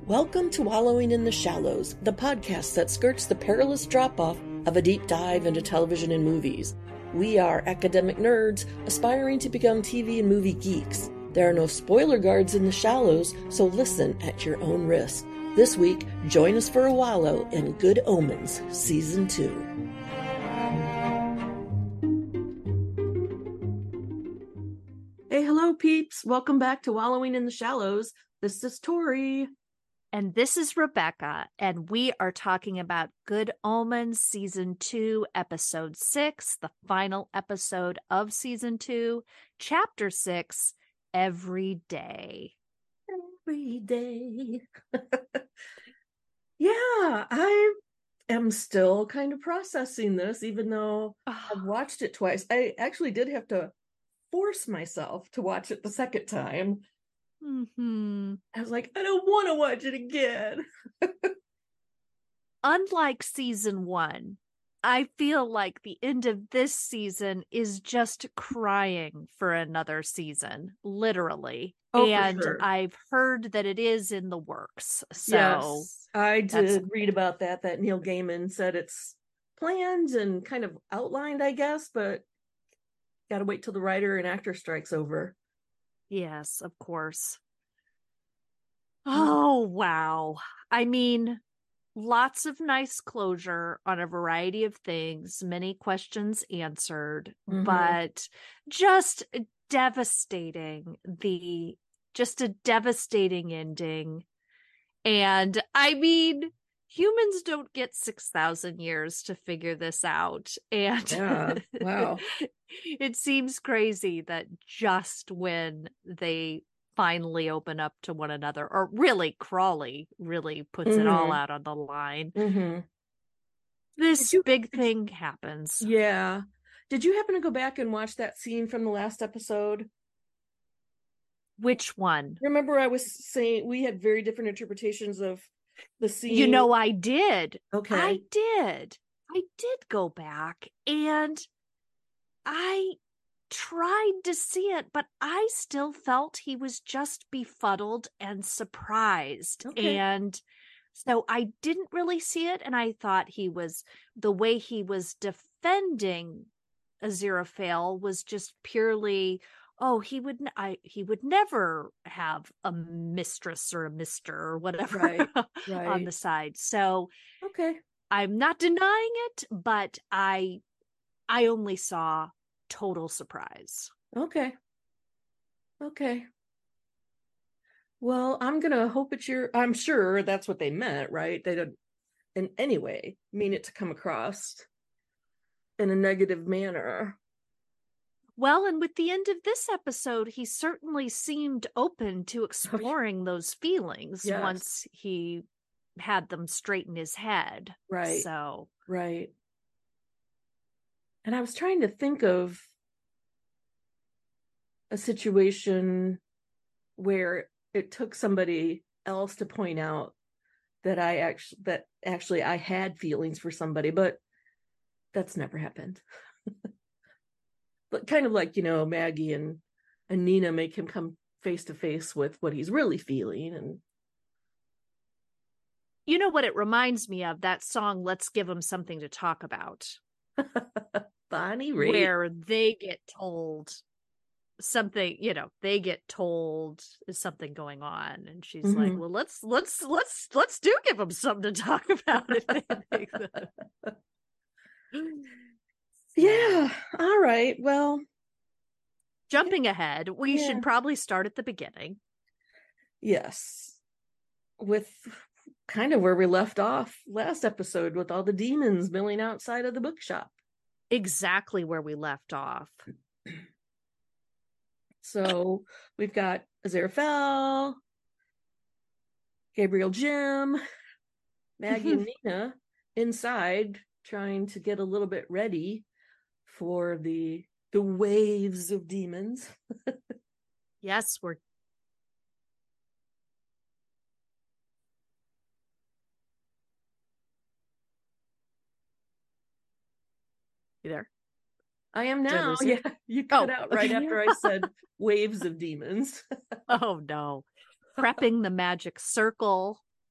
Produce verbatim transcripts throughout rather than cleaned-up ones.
Welcome to Wallowing in the Shallows, the podcast that skirts the perilous drop-off of a deep dive into television and movies. We are academic nerds aspiring to become T V and movie geeks. There are no spoiler guards in the shallows, so listen at your own risk. This week, join us for a wallow in Good Omens, Season two. Hey, hello, peeps. Welcome back to Wallowing in the Shallows. This is Tori. And this is Rebecca, and we are talking about Good Omens Season two, Episode six, the final episode of Season two, Chapter six, Every Day. Every day. Yeah, I am still kind of processing this, even though I've watched it twice. I actually did have to force myself to watch it the second time. Mm-hmm. I was like, I don't want to watch it again. Unlike season one, I feel like the end of this season is just crying for another season, literally. Oh, and for sure. I've heard that it is in the works. So yes, I did that's... read about that, that Neil Gaiman said it's planned and kind of outlined, I guess, but got to wait till the writer and actor strike's over. Yes, of course. Oh, wow. I mean, lots of nice closure on a variety of things, many questions answered, mm-hmm. but just devastating, the just a devastating ending. And I mean, humans don't get six thousand years to figure this out. And yeah, wow. It seems crazy that just when they finally open up to one another, or really Crawley really puts mm-hmm. it all out on the line, mm-hmm. this you, big thing you, happens. Yeah. Did you happen to go back and watch that scene from the last episode? Which one? Remember I was saying we had very different interpretations of the scene. You know, I did. Okay. I did. I did go back and I tried to see it, but I still felt he was just befuddled and surprised. Okay. And so I didn't really see it. And I thought he was, the way he was defending Aziraphale was just purely, oh, he would, I, he would never have a mistress or a mister or whatever right, right. on the side. So okay, I'm not denying it, but I, I only saw total surprise. Okay. Okay. Well, I'm going to hope it's your, I'm sure that's what they meant, right? They don't in any way mean it to come across in a negative manner. Well, and with the end of this episode, he certainly seemed open to exploring those feelings yes. once he had them straight in his head. Right. So, right. And I was trying to think of a situation where it took somebody else to point out that I actually, that actually I had feelings for somebody, but that's never happened. But kind of like, you know, Maggie and, and Nina make him come face to face with what he's really feeling. And you know what it reminds me of? That song, Let's Give Him Something to Talk About. Bonnie Raitt. Where they get told something, you know, they get told is something going on, and she's mm-hmm. like, well, let's let's let's let's do give them something to talk about. Yeah, all right, well, jumping ahead, we yeah. should probably start at the beginning. Yes, with kind of where we left off last episode, with all the demons milling outside of the bookshop. Exactly where we left off. So we've got Aziraphale, Gabriel Jim, Maggie and Nina inside trying to get a little bit ready for the the waves of demons. Yes, we're you there? I am now. Yeah, you cut oh, out right okay. after I said waves of demons. Oh no. Prepping the magic circle.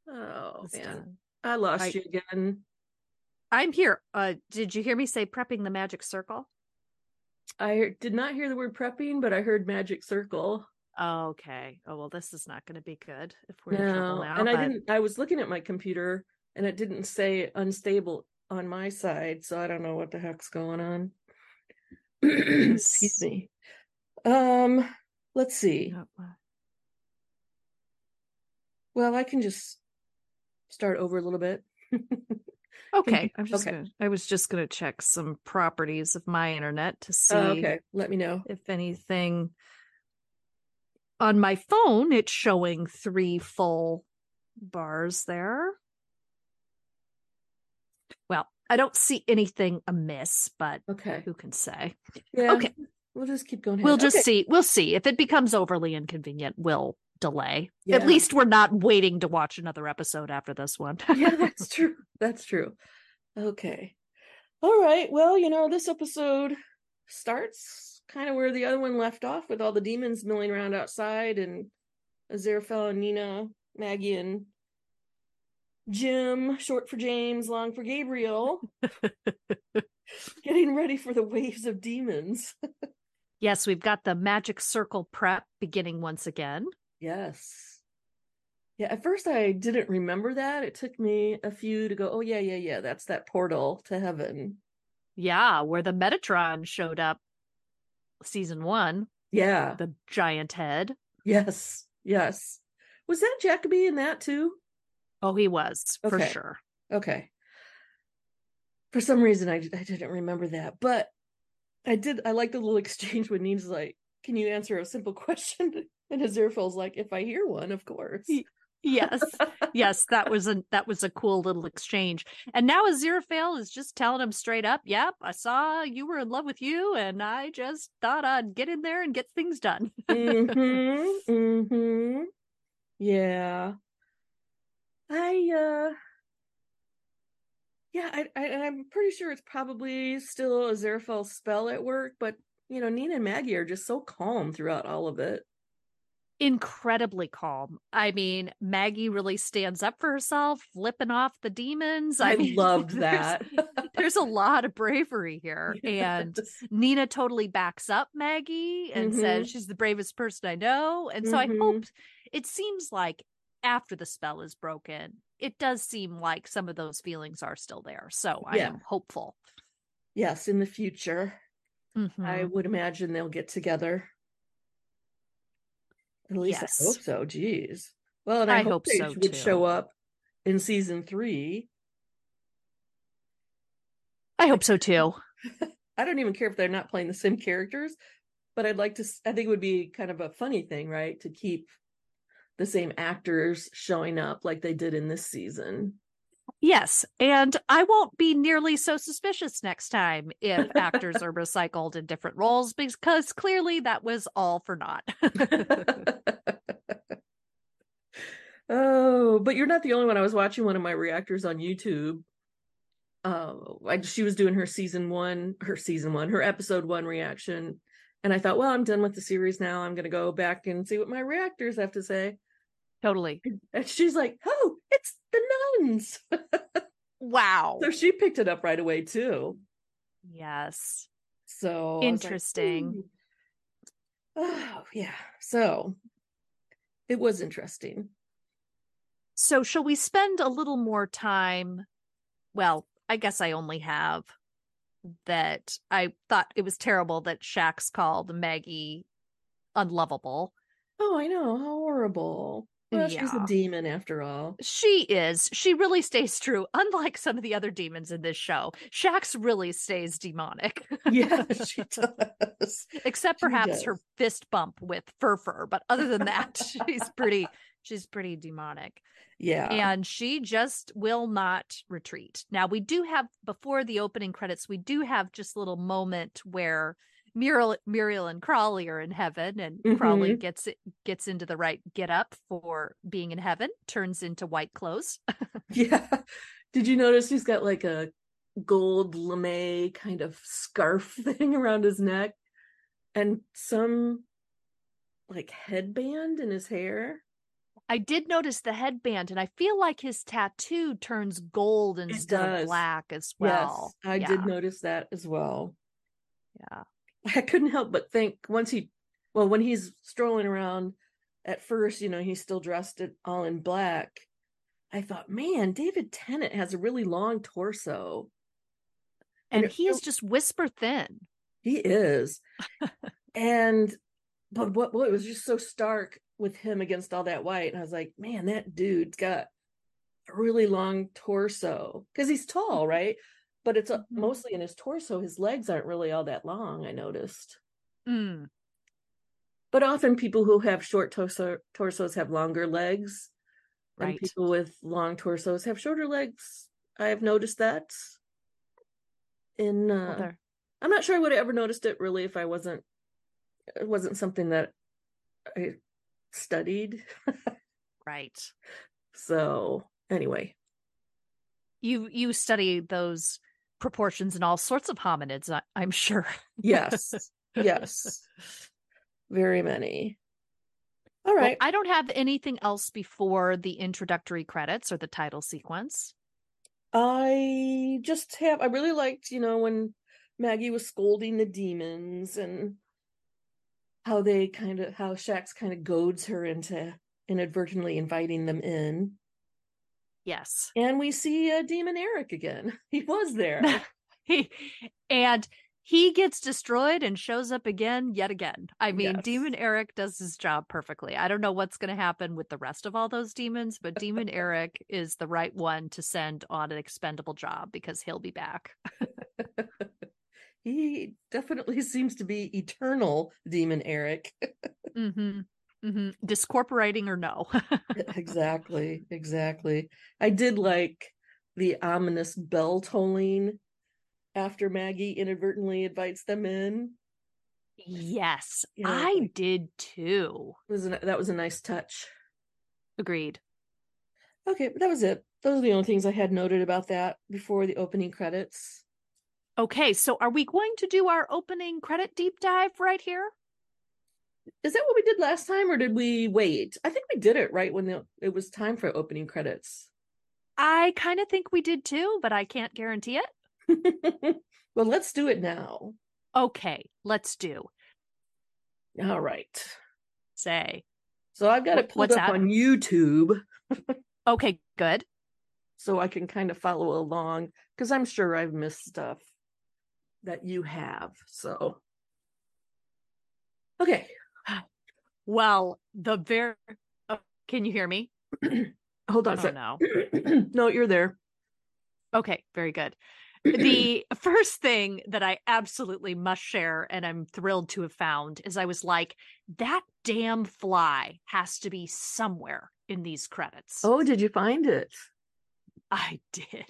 Oh, It's man. done. I lost I, you again. I'm here. Uh, did you hear me say prepping the magic circle? I did not hear the word prepping, but I heard magic circle. Oh, okay. Oh, well, this is not going to be good if we're in trouble No, now, and I but didn't, I was looking at my computer and it didn't say unstable on my side, so I don't know what the heck's going on. Excuse me. Um, let's see. Well, I can just start over a little bit. Okay, you, I'm just okay. gonna I was just gonna check some properties of my internet to see uh, okay, let me know if anything. On my phone, it's showing three full bars there. Well, I don't see anything amiss, but okay, who can say? yeah, Okay, we'll just keep going ahead. we'll just Okay. see. We'll see. If it becomes overly inconvenient, we'll delay. Yeah. At least we're not waiting to watch another episode after this one. Yeah, that's true. That's true. Okay. All right. Well, you know, this episode starts kind of where the other one left off, with all the demons milling around outside, and Aziraphale and Nina, Maggie and Jim, short for James, long for Gabriel, getting ready for the waves of demons. Yes, we've got the magic circle prep beginning once again. Yes. Yeah, at first I didn't remember that. It took me a few to go, oh, yeah, yeah, yeah, that's that portal to heaven. Yeah, where the Metatron showed up season one. Yeah. The giant head. Yes. Yes. Was that Jacoby in that too? Oh, he was, okay. for sure. Okay. For some reason, I, I didn't remember that. But I did. I like the little exchange when Nina's like, can you answer a simple question? And Aziraphale's like, if I hear one, of course. Yes. Yes, that was a that was a cool little exchange. And now Aziraphale is just telling him straight up, yep, I saw you were in love with you, and I just thought I'd get in there and get things done. mm-hmm. Mm-hmm. Yeah. I uh yeah, I, I I'm pretty sure it's probably still Aziraphale's spell at work, but you know, Nina and Maggie are just so calm throughout all of it. Incredibly calm. I mean, Maggie really stands up for herself, flipping off the demons. I, I mean, loved there's, that. there's a lot of bravery here. Yes. And Nina totally backs up Maggie and mm-hmm. says she's the bravest person I know. And so mm-hmm. I hope, it seems like after the spell is broken, it does seem like some of those feelings are still there. So I yeah. am hopeful. Yes, in the future, mm-hmm. I would imagine they'll get together. At least yes. I hope so. Geez. Well, and I, I hope, hope they so would too. show up in season three. I hope so too. I don't even care if they're not playing the same characters, but I'd like to, I think it would be kind of a funny thing, right? To keep the same actors showing up like they did in this season. Yes, and I won't be nearly so suspicious next time if actors are recycled in different roles, because clearly that was all for naught. Oh, but you're not the only one. I was watching one of my reactors on YouTube. Oh, I, she was doing her season one, her season one, her episode one reaction. And I thought, well, I'm done with the series now. I'm going to go back and see what my reactors have to say. Totally. And she's like, oh, it's the nuns. Wow. So she picked it up right away too. Yes. So interesting. Like, oh, yeah. So it was interesting. So shall we spend a little more time? Well, I guess I only have that. I thought it was terrible that Shax called Maggie unlovable. Oh, I know. How horrible. Well, yeah. She's a demon after all. She is. She really stays true. Unlike some of the other demons in this show, Shax really stays demonic. Yeah, she does. Except she perhaps does. her fist bump with Furfur. But other than that, she's pretty, she's pretty demonic. Yeah. And she just will not retreat. Now, we do have, before the opening credits, we do have just a little moment where Muriel, Muriel and Crawley are in heaven, and mm-hmm. Crawley gets it, gets into the right get up for being in heaven, turns into white clothes. Yeah. Did you notice he's got like a gold lame kind of scarf thing around his neck and some like headband in his hair? I did notice the headband, and I feel like his tattoo turns gold instead of black as well. Yes, I yeah. did notice that as well. Yeah. I couldn't help but think once he, well, when he's strolling around at first, you know, he's still dressed it all in black. I thought, man, David Tennant has a really long torso. And, and he is just whisper thin. He is. and, but what, what, it was just so stark with him against all that white. And I was like, man, that dude's got a really long torso because he's tall, right? But it's mm-hmm. mostly in his torso. His legs aren't really all that long, I noticed. Mm. But often people who have short torso, torsos have longer legs. Right. And people with long torsos have shorter legs. I have noticed that. In uh, well, I'm not sure I would have ever noticed it really if I wasn't, it wasn't something that I studied. Right. So anyway. You you study those proportions in all sorts of hominids, I, I'm sure. Yes. Yes. Very many. All right. Well, I don't have anything else before the introductory credits or the title sequence. I just have, I really liked, you know, when Maggie was scolding the demons and how they kind of, how Shax kind of goads her into inadvertently inviting them in. Yes. And we see uh, Demon Eric again. He was there. he and he gets destroyed and shows up again yet again. I mean, yes. Demon Eric does his job perfectly. I don't know what's going to happen with the rest of all those demons, but Demon Eric is the right one to send on an expendable job because he'll be back. He definitely seems to be eternal Demon Eric. mm-hmm. Mm-hmm. Discorporating or no. Exactly. Exactly. I did like the ominous bell tolling after Maggie inadvertently invites them in. Yes, you know, I like, did too. It was a, that was a nice touch. Agreed. Okay, but that was it. Those are the only things I had noted about that before the opening credits. Okay, so are we going to do our opening credit deep dive right here? Is that what we did last time, or did we wait? I think we did it right when the, it was time for opening credits. I kind of think we did too, but I can't guarantee it. Well, let's do it now. Okay, let's do. All right. Say. So I've got it pulled up that? on YouTube. Okay, good. So I can kind of follow along because I'm sure I've missed stuff that you have. So. Okay. Well, the very. Oh, can you hear me? Hold on a oh, sec. No. No, you're there. Okay, very good. The first thing that I absolutely must share, and I'm thrilled to have found, is I was like, that damn fly has to be somewhere in these credits. Oh, did you find it? I did.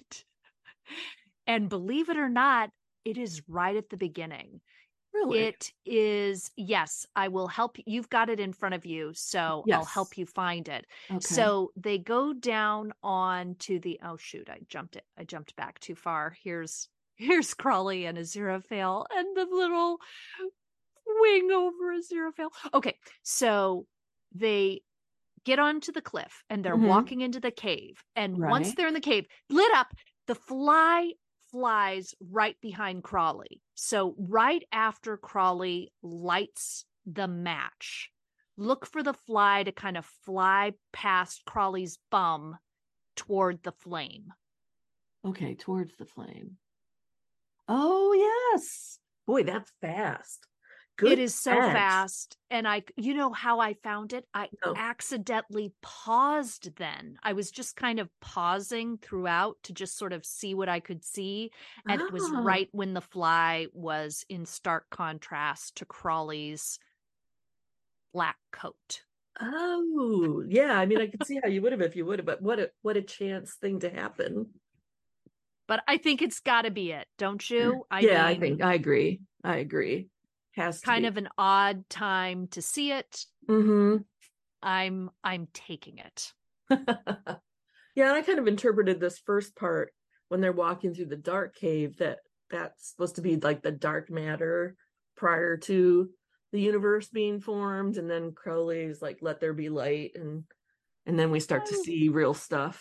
And believe it or not, it is right at the beginning. Really? It is, yes, I will help. You've got it in front of you, so yes. I'll help you find it. Okay. So they go down on to the, oh shoot, I jumped it. I jumped back too far. Here's, here's Crawley and Aziraphale and the little wing over Aziraphale. Okay, so they get onto the cliff and they're mm-hmm. walking into the cave. And right. once they're in the cave, lit up, the fly flies right behind Crawley. So right after Crawley lights the match, look for the fly to kind of fly past Crawley's bum toward the flame. Okay, towards the flame. Oh, yes. Boy, that's fast. Good it is so catch. fast. And I, you know how I found it? I oh. accidentally paused then. I was just kind of pausing throughout to just sort of see what I could see. And oh. it was right when the fly was in stark contrast to Crawley's black coat. Oh, yeah. I mean, I could see how you would have if you would have, but what a what a chance thing to happen. But I think it's got to be it, don't you? I yeah, mean, I think I agree. I agree. Has to kind be. of an odd time to see it. Mm-hmm. I'm I'm taking it. Yeah, and I kind of interpreted this first part when they're walking through the dark cave that that's supposed to be like the dark matter prior to the universe being formed, and then Crowley's like, "Let there be light," and And then we start to see real stuff.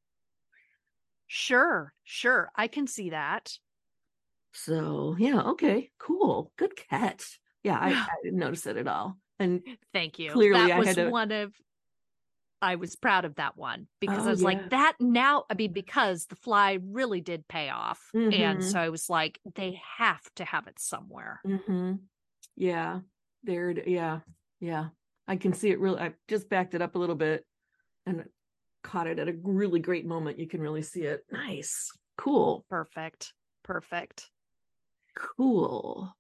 Sure, sure. I can see that. So, yeah, okay, cool. Good catch. Yeah, I, I didn't notice it at all. And thank you. Clearly, that I was had to... one of, I was proud of that one because oh, I was yeah. like, that now, I mean, because the fly really did pay off. Mm-hmm. And so I was like, they have to have it somewhere. Mm-hmm. Yeah, there, yeah, yeah. I can see it really. I just backed it up a little bit and caught it at a really great moment. You can really see it. Nice. Cool. Perfect. Perfect. Cool.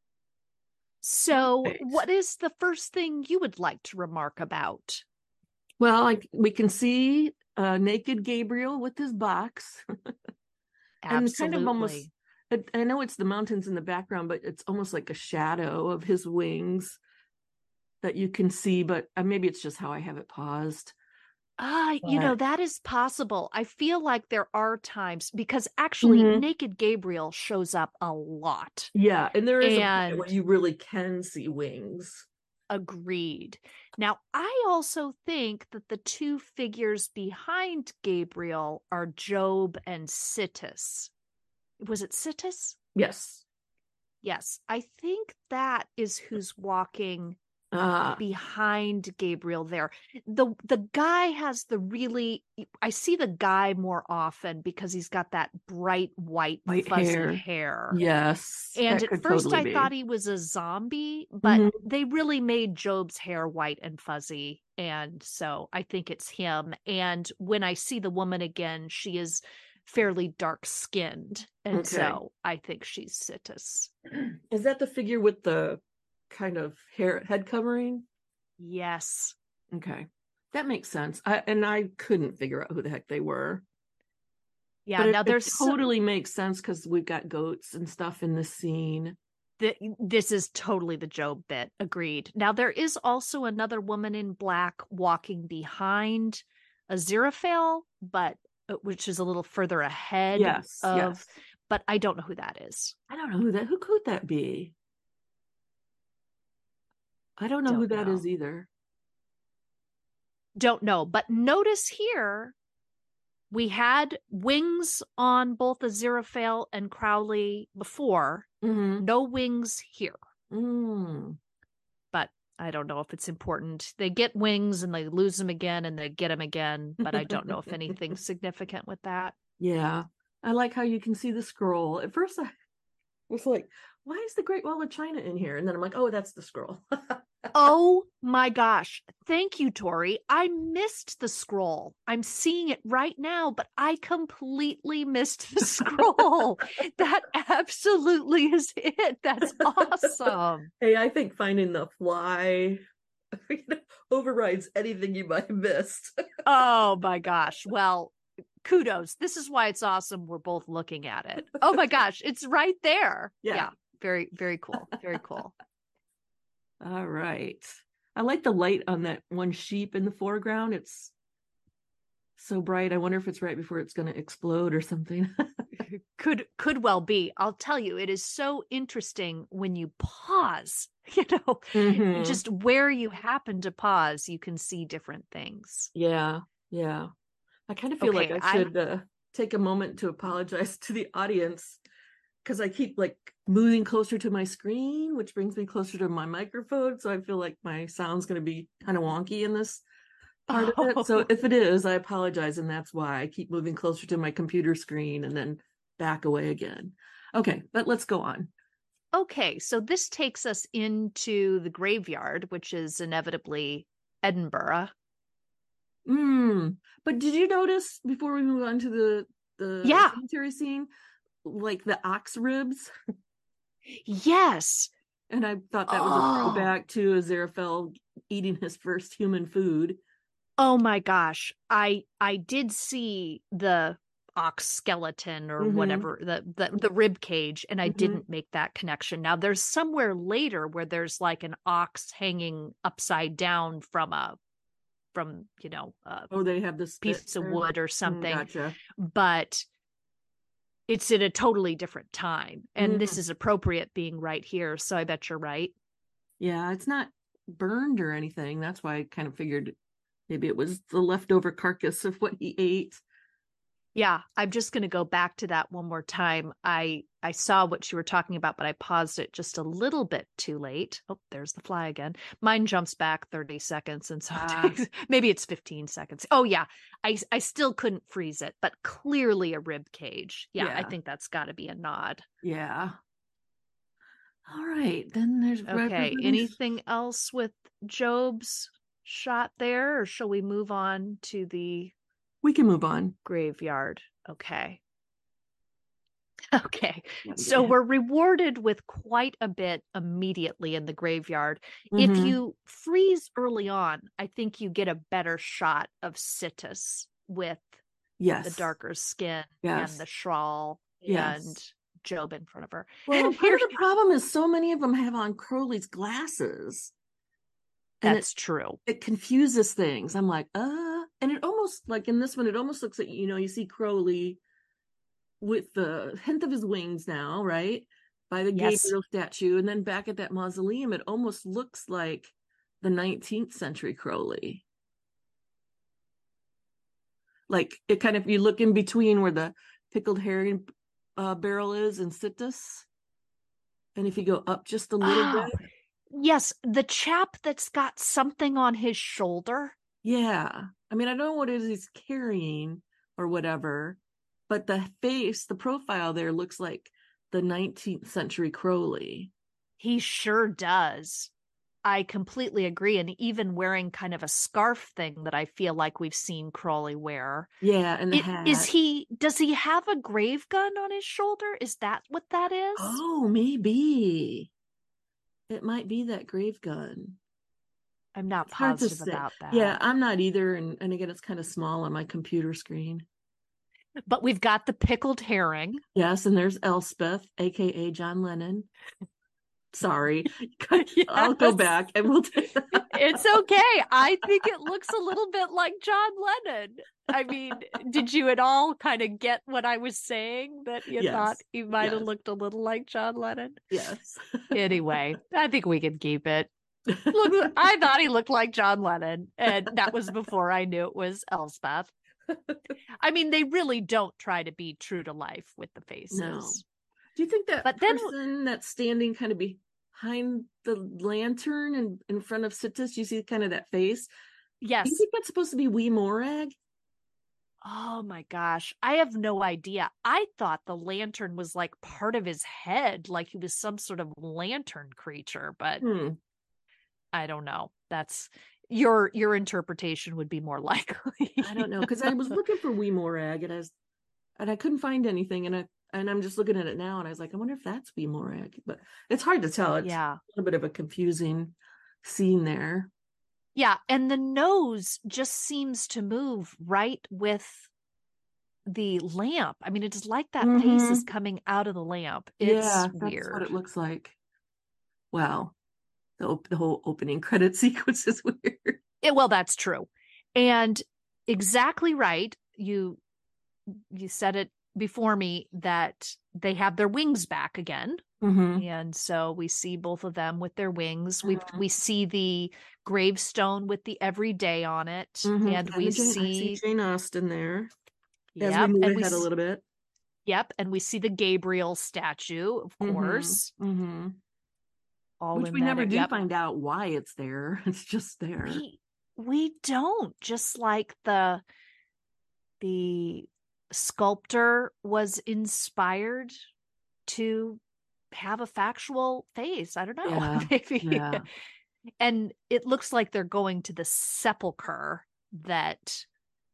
So, Right. what is the first thing you would like to remark about? Well, I, we can see uh, naked Gabriel with his box. And Absolutely. kind of almost, I know it's the mountains in the background, but it's almost like a shadow of his wings that you can see, but uh, maybe it's just how I have it paused. Ah, But... you know, that is possible. I feel like there are times because actually mm-hmm. Naked Gabriel shows up a lot. Yeah, and there is and... a point where you really can see wings. Agreed. Now, I also think that the two figures behind Gabriel are Job and Sittis. Was it Sittis? Yes. Yes. I think that is who's walking ah. behind Gabriel there. The the guy has the really, I see the guy more often because he's got that bright white, white fuzzy hair. hair. Yes. And at first totally I be. thought he was a zombie, but mm-hmm. they really made Job's hair white and fuzzy. And so I think it's him. And when I see the woman again, she is fairly dark skinned. And okay. so I think she's Sittis. Is that the figure with the kind of hair head covering? Yes. Okay. That makes sense. I, and I couldn't figure out who the heck they were. Yeah, but now it, there's it totally so, makes sense because we've got goats and stuff in the scene. The, this is totally the Job bit. Agreed. Now there is also another woman in black walking behind Aziraphale, but which is a little further ahead. Yes, of, yes. But I don't know who that is. I don't know who that. Who could that be? I don't know don't who that know. is either. Don't know. But notice here, we had wings on both Aziraphale and Crowley before. Mm-hmm. No wings here. Mm. But I don't know if it's important. They get wings and they lose them again and they get them again. But I don't know if anything's significant with that. Yeah. I like how you can see the scroll. At first I was like, why is the Great Wall of China in here? And then I'm like, oh, that's the scroll. Oh my gosh. Thank you, Tori. I missed the scroll. I'm seeing it right now, but I completely missed the scroll. That absolutely is it. That's awesome. Hey, I think finding the fly overrides anything you might have missed. Oh my gosh. Well, kudos. This is why it's awesome. We're both looking at it. Oh my gosh. It's right there. Yeah. yeah. Very, very cool. Very cool. All right. I like the light on that one sheep in the foreground. It's so bright. I wonder if it's right before it's going to explode or something. could could well be. I'll tell you, it is so interesting when you pause, you know, mm-hmm. just where you happen to pause, you can see different things. Yeah. Yeah. I kind of feel okay, like I should uh, take a moment to apologize to the audience because I keep like moving closer to my screen, which brings me closer to my microphone. So I feel like my sound's going to be kind of wonky in this part oh. of it. So if it is, I apologize. And that's why I keep moving closer to my computer screen and then back away again. Okay, but let's go on. Okay, so this takes us into the graveyard, which is inevitably Edinburgh. Mm. But did you notice before we move on to the, the yeah. cemetery scene, like the ox ribs? Yes. And I thought that was oh. a throwback to Aziraphale eating his first human food. Oh my gosh. I I did see the ox skeleton or mm-hmm. whatever, the, the the rib cage, and I mm-hmm. didn't make that connection. Now there's somewhere later where there's like an ox hanging upside down from a from, you know, a oh, they have this piece of wood or something. Mm, gotcha. But it's in a totally different time. And mm. this is appropriate being right here. So I bet you're right. Yeah, it's not burned or anything. That's why I kind of figured Maybe it was the leftover carcass of what he ate. Yeah, I'm just going to go back to that one more time. I I saw what you were talking about, but I paused it just a little bit too late. Oh, there's the fly again. Mine jumps back thirty seconds, and so Ah. it takes, maybe it's fifteen seconds. Oh yeah, I I still couldn't freeze it, but clearly a rib cage. Yeah, Yeah. I think that's got to be a nod. Yeah. All right, then there's Okay, everybody's- anything else with Job's shot there, or shall we move on to the We can move on. graveyard? Okay. Okay. Yeah, So yeah. we're rewarded with quite a bit immediately in the graveyard. If Mhm. you freeze early on, I think you get a better shot of Sittus with Yes. the darker skin Yes. and the shawl Yes. and Job in front of her. Well, And part here, of the problem is so many of them have on Crowley's glasses. And that's it, true. it confuses things. I'm like, uh, and it almost, like in this one, it almost looks like, you know, you see Crowley with the hint of his wings now, right? By the Yes. Gabriel statue. And then back at that mausoleum, it almost looks like the nineteenth century Crowley. Like it kind of, you look in between where the pickled herring uh, barrel is in Sittus. And if you go up just a little Oh, bit. yes, the chap that's got something on his shoulder. Yeah. I mean, I don't know what it is he's carrying or whatever, but the face, the profile there looks like the nineteenth century Crowley. He sure does. I completely agree. And even wearing kind of a scarf thing that I feel like we've seen Crowley wear. Yeah, and the It, hat. is he, does he have a grave gun on his shoulder? Is that what that is? Oh, maybe. It might be that grave gun. I'm not It's hard to positive say. about that. Yeah, I'm not either. And, and again, it's kind of small on my computer screen. But we've got the pickled herring. Yes, and there's Elspeth, aka John Lennon. Sorry. Yes. I'll go back and we'll take that. It's okay. I think it looks a little bit like John Lennon. I mean, did you at all kind of get what I was saying? That you Yes. thought he might have Yes. looked a little like John Lennon? Yes. Anyway, I think we can keep it. Look, I thought he looked like John Lennon, and that was before I knew it was Elspeth. I mean, they really don't try to be true to life with the faces. No. Do you think that But then- person that's standing kind of behind the lantern and in front of Sittus, you see kind of that face? Do Yes. you think that's supposed to be Wee Morag? Oh my gosh. I have no idea. I thought the lantern was like part of his head, like he was some sort of lantern creature, but Hmm. I don't know. That's your your interpretation would be more likely. I don't know, because I was looking for Wee Morag and I was, and I couldn't find anything, and I and I'm just looking at it now, and I was like, I wonder if that's Wee Morag, but it's hard to tell. It's Yeah. a little bit of a confusing scene there. Yeah, and the nose just seems to move right with the lamp. I mean, it's like that face is coming out of the lamp. It's yeah, weird. that's what it looks like. Wow, the op- the whole opening credit sequence is weird. It, well, that's true. And exactly right. You you said it before me that they have their wings back again. Mm-hmm. And so we see both of them with their wings. We Mhm. we see the gravestone with the everyday on it, Mm-hmm. and we the Jane, I see, see Jane Austen there as yep, we move and we ahead a s- little bit. yep, and we see the Gabriel statue, of Mhm. course, Mm-hmm. all Which in we that never area. do Yep. find out why it's there. It's just there. We we don't. Just like the the sculptor was inspired to have a factual face. I don't know. Yeah, Maybe. yeah. And it looks like they're going to the sepulcher that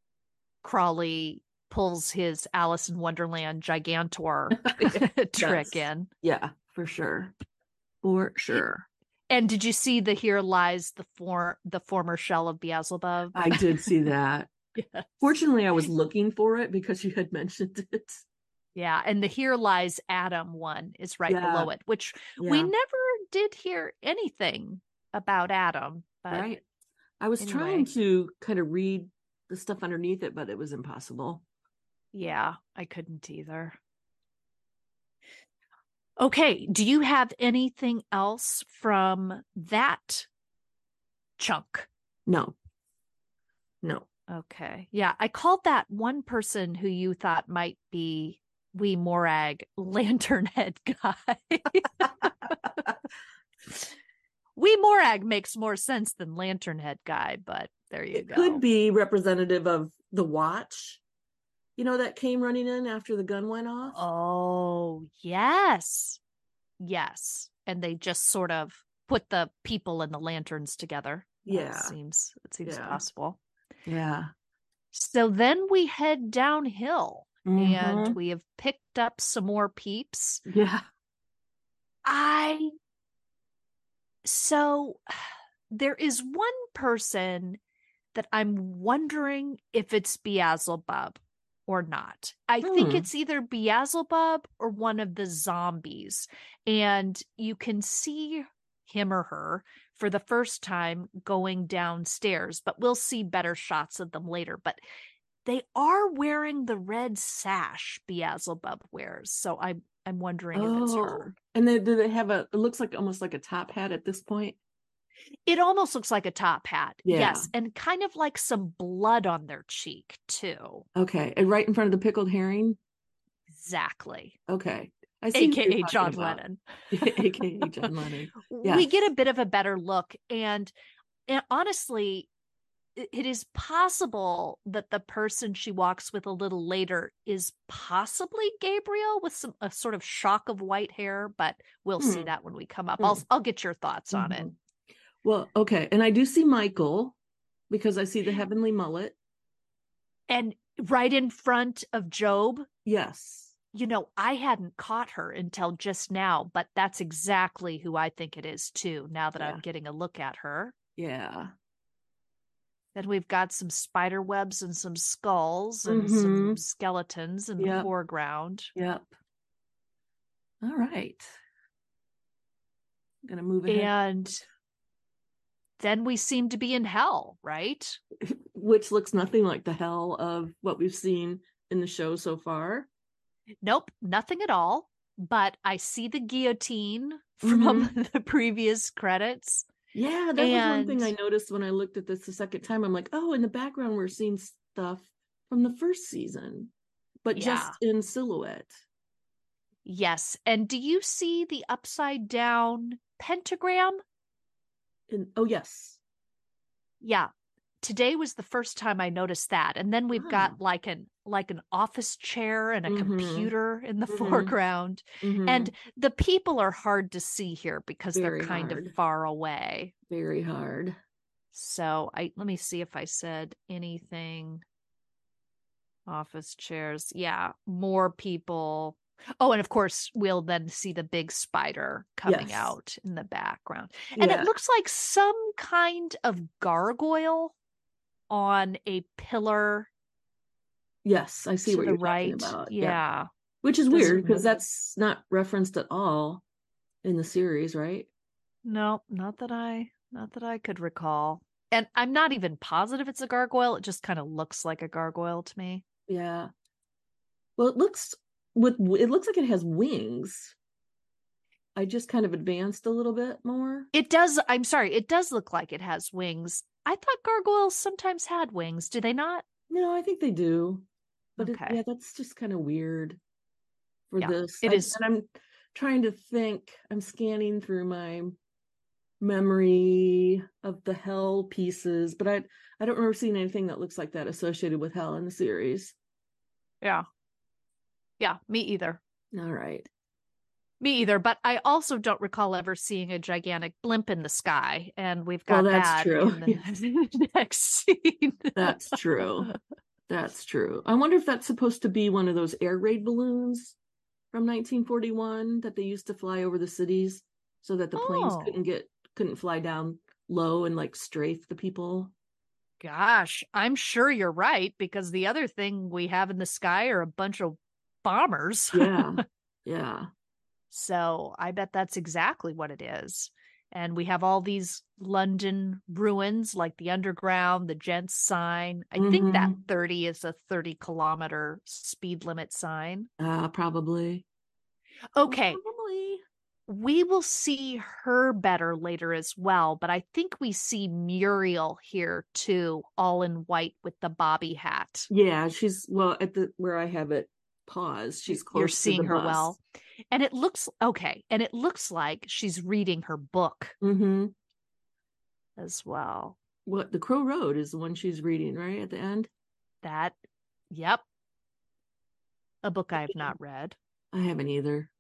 Crawley pulls his Alice in Wonderland Gigantor trick Yes. in. Yeah, for sure. For sure. And did you see the Here Lies the for the former shell of Beelzebub? I did see that. Yes. Fortunately, I was looking for it because you had mentioned it. Yeah, and the Here Lies Adam one is right Yeah. below it, which we Yeah, never did hear anything about Adam. But right. I was anyway. trying to kind of read the stuff underneath it, but it was impossible. yeah, I couldn't either. Okay, do you have anything else from that chunk? No. No. Okay. Yeah. I called that one person who you thought might be Wee Morag lantern head guy. Wee Morag makes more sense than lantern head guy, but there you It go. could be representative of the Watch, you know, that came running in after the gun went off. Oh, yes. Yes. And they just sort of put the people and the lanterns together. Yeah. That seems, it seems Yeah. possible. Yeah. So then we head downhill Mhm. and we have picked up some more peeps. Yeah. I, so there is one person that I'm wondering if it's Beelzebub or not. I Hmm. think it's either Beelzebub or one of the zombies. And you can see him or her for the first time going downstairs, but we'll see better shots of them later. But they are wearing the red sash Beelzebub wears. So I'm I'm wondering if it's Oh, her. and they do they have a, it looks like almost like a top hat at this point. It almost looks like a top hat. Yeah. Yes. And kind of like some blood on their cheek, too. Okay. And right in front of the pickled herring. Exactly. Okay. I see. A K A John about. Lennon. A K A John Lennon. Yes. We get a bit of a better look. And, and honestly, it, it is possible that the person she walks with a little later is possibly Gabriel with some a sort of shock of white hair, but we'll Hmm. see that when we come up. Hmm. I'll I'll get your thoughts on Mhm. it. Well, okay. And I do see Michael because I see the heavenly mullet. And right in front of Job. Yes. You know, I hadn't caught her until just now, but that's exactly who I think it is too, now that Yeah. I'm getting a look at her. Yeah. Then we've got some spider webs and some skulls and Mhm. some skeletons in the Yep. foreground. Yep. All right. I'm going to move ahead. And then we seem to be in hell, right? Which looks nothing like the hell of what we've seen in the show so far. Nope, nothing at all. But I see the guillotine from Mm-hmm. the previous credits. Yeah, that and... was one thing I noticed when I looked at this the second time. I'm like, oh, in the background we're seeing stuff from the first season, but Yeah. just in silhouette. Yes. And do you see the upside down pentagram? And, oh, yes. Yeah. Today was the first time I noticed that. And then we've Ah. got like an like an office chair and a Mhm. computer in the Mhm. foreground. Mhm. And the people are hard to see here because Very they're kind hard. of far away. Very hard. So I let me see if I said anything. Office chairs. Yeah, more people. Oh, and of course, we'll then see the big spider coming Yes. out in the background. And Yeah. it looks like some kind of gargoyle on a pillar Yes, I see to what the you're right. talking about. Yeah. Which is Does weird it- because that's not referenced at all in the series, right? No, not that I not that I could recall. And I'm not even positive it's a gargoyle. It just kind of looks like a gargoyle to me. Yeah. Well, it looks with it looks like it has wings. I just kind of advanced a little bit more. It does. I'm sorry. It does look like it has wings. I thought gargoyles sometimes had wings. Do they not? No, I think they do. But Okay. it, yeah, that's just kind of weird for Yeah, this. it I, is. And I'm trying to think. I'm scanning through my memory of the hell pieces, but I I don't remember seeing anything that looks like that associated with hell in the series. Yeah. Yeah, me either. All right. Me either. But I also don't recall ever seeing a gigantic blimp in the sky. And we've got Well, that's that true. in the next scene. That's true. That's true. I wonder if that's supposed to be one of those air raid balloons from nineteen forty-one that they used to fly over the cities so that the planes Oh. couldn't get couldn't fly down low and like strafe the people. Gosh, I'm sure you're right, because the other thing we have in the sky are a bunch of bombers. Yeah. Yeah. So I bet that's exactly what it is. And we have all these London ruins like the Underground, the Gents sign. I think that Mhm. thirty is a thirty kilometer speed limit sign. Uh, probably. Okay. Probably. we will see her better later as well, but I think we see Muriel here too, all in white with the bobby hat. Yeah, she's, well, at the where I have it paused, she's close You're to seeing the her bus. well. And it looks okay. And it looks like she's reading her book Mm-hmm. as well. What, The Crow Road is the one she's reading, right? At the end? That, yep. A book I have not read. I haven't either.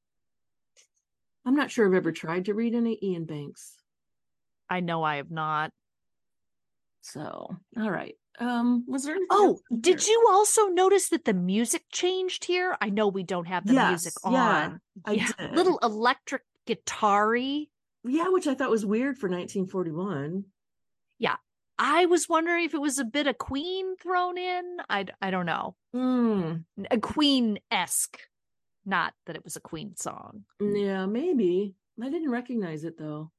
I'm not sure I've ever tried to read any Ian Banks. I know I have not. So, all right. Um, was there anything Oh, else in did here? you also notice that the music changed here? I know we don't have the Yes, music yeah, on. I yeah, did. little electric guitar-y. Yeah, which I thought was weird for nineteen forty-one. Yeah. I was wondering if it was a bit of Queen thrown in. I, I don't know. Mm, A Queen-esque. Not that it was a Queen song. yeah, maybe. I didn't recognize it though.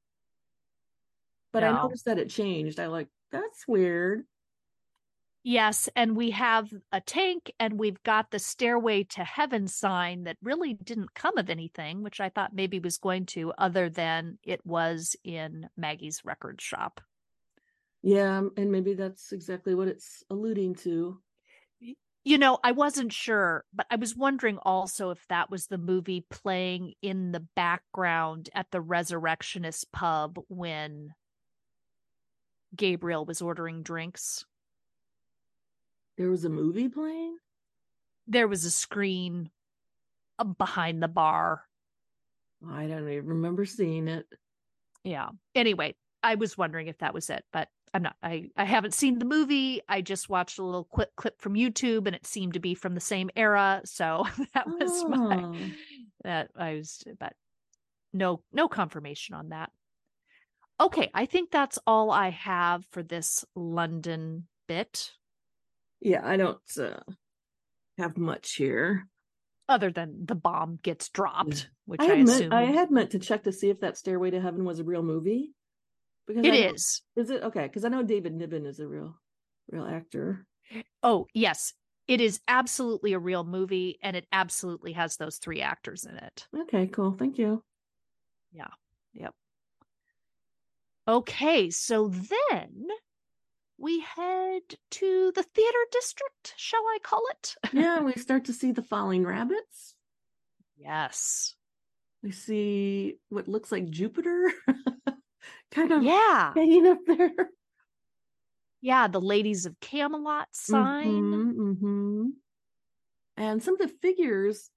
But I No. noticed that it changed. I like, that's weird. Yes, and we have a tank and we've got the Stairway to Heaven sign that really didn't come of anything, which I thought maybe was going to, other than it was in Maggie's record shop. Yeah, and maybe that's exactly what it's alluding to. You know, I wasn't sure, but I was wondering also if that was the movie playing in the background at the Resurrectionist pub when Gabriel was ordering drinks. There was a movie playing? There was a screen behind the bar. I don't even remember seeing it. Yeah. Anyway, I was wondering if that was it, but I'm not. I, I haven't seen the movie. I just watched a little quick clip from YouTube and it seemed to be from the same era. So that was Oh. my, that I was, but no, no confirmation on that. Okay. I think that's all I have for this London bit. Yeah, I don't uh, have much here. Other than the bomb gets dropped, which I I, had, assume meant, I had meant to check to see if that Stairway to Heaven was a real movie. Because it I know, is. Is it? Okay, because I know David Niven is a real, real actor. Oh, yes. It is absolutely a real movie, and it absolutely has those three actors in it. Okay, cool. Thank you. Yeah. Yep. Okay, so then we head to the theater district, shall I call it? Yeah, we start to see the falling rabbits. Yes. We see what looks like Jupiter kind of yeah. hanging up there. Yeah, the Ladies of Camelot sign. Mm-hmm, mm-hmm. And some of the figures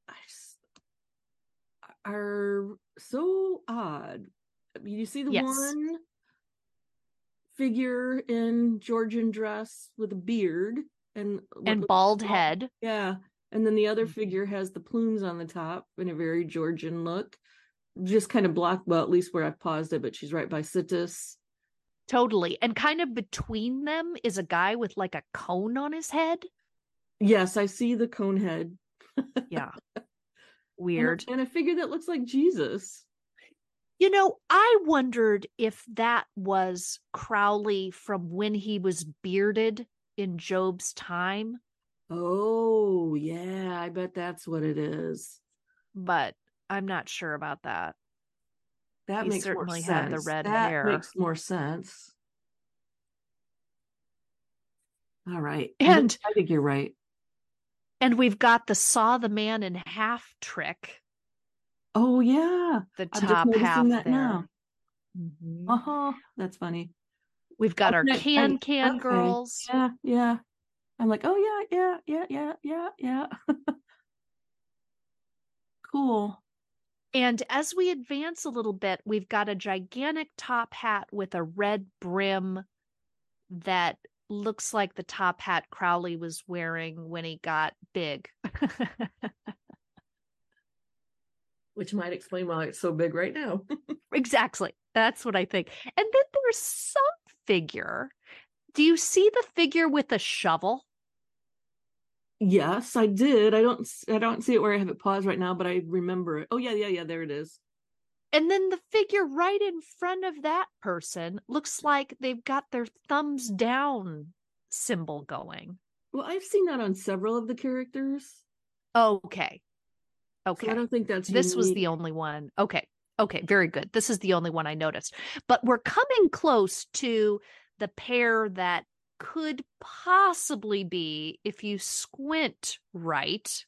are so odd. You see the yes. one figure in Georgian dress with a beard and and bald like head. Yeah. And then the other figure has the plumes on the top in a very Georgian look. Just kind of blocked, well, at least where I've paused it, but she's right by Sitis. Totally. And kind of between them is a guy with like a cone on his head. Yes, I see the cone head. Yeah. Weird. And a, and a figure that looks like Jesus. You know, I wondered if that was Crowley from when he was bearded in Job's time. Oh, yeah, I bet that's what it is. But I'm not sure about that. That he makes certainly more sense. had the red that hair. Makes more sense. All right. And I think you're right. And we've got the saw the man in half trick. Oh, yeah. The I'm top just half that there. Now. Mm-hmm. Uh-huh. That's funny. We've got okay. our can I, can okay. girls. Yeah, yeah. I'm like, oh, yeah, yeah, yeah, yeah, yeah, yeah. Cool. And as we advance a little bit, we've got a gigantic top hat with a red brim that looks like the top hat Crowley was wearing when he got big. Which might explain why it's so big right now. Exactly. That's what I think. And then there's some figure. Do you see the figure with a shovel? Yes, I did. I don't I don't see it where I have it paused right now, but I remember it. Oh, yeah, yeah, yeah. There it is. And then the figure right in front of that person looks like they've got their thumbs down symbol going. Well, I've seen that on several of the characters. Okay. Okay. So I don't think that's This unique. was the only one. Okay. Okay, very good. This is the only one I noticed. But we're coming close to the pair that could possibly be, if you squint right,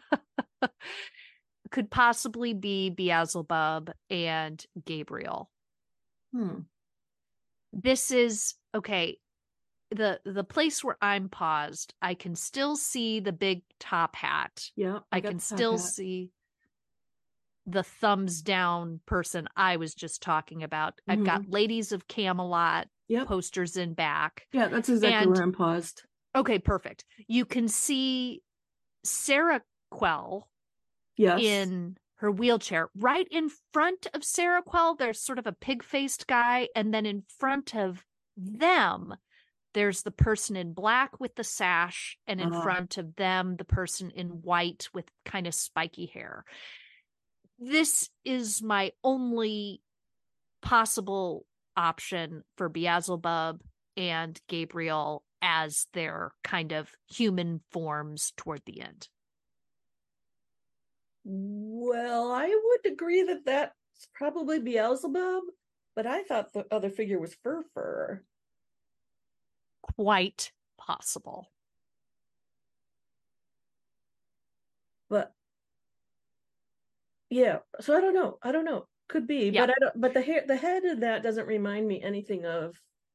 could possibly be Beelzebub and Gabriel. Hmm. This is, okay, the the place where I'm paused, I can still see the big top hat. Yeah, I, I got can the top still hat. see the thumbs down person I was just talking about. Mm-hmm. I've got Ladies of Camelot Yep. posters in back. Yeah, that's exactly And where I'm paused. okay, perfect. You can see Sarah Quell Yes. in her wheelchair. Right in front of Sarah Quell, there's sort of a pig-faced guy, and then in front of them, there's the person in black with the sash, and in uh, front of them, the person in white with kind of spiky hair. This is my only possible option for Beelzebub and Gabriel as their kind of human forms toward the end. Well, I would agree that that's probably Beelzebub, but I thought the other figure was Fur-Fur. Quite possible. But yeah, so I don't know. I don't know. Could be, Yeah. but I don't. But the hair, the head of that doesn't remind me anything of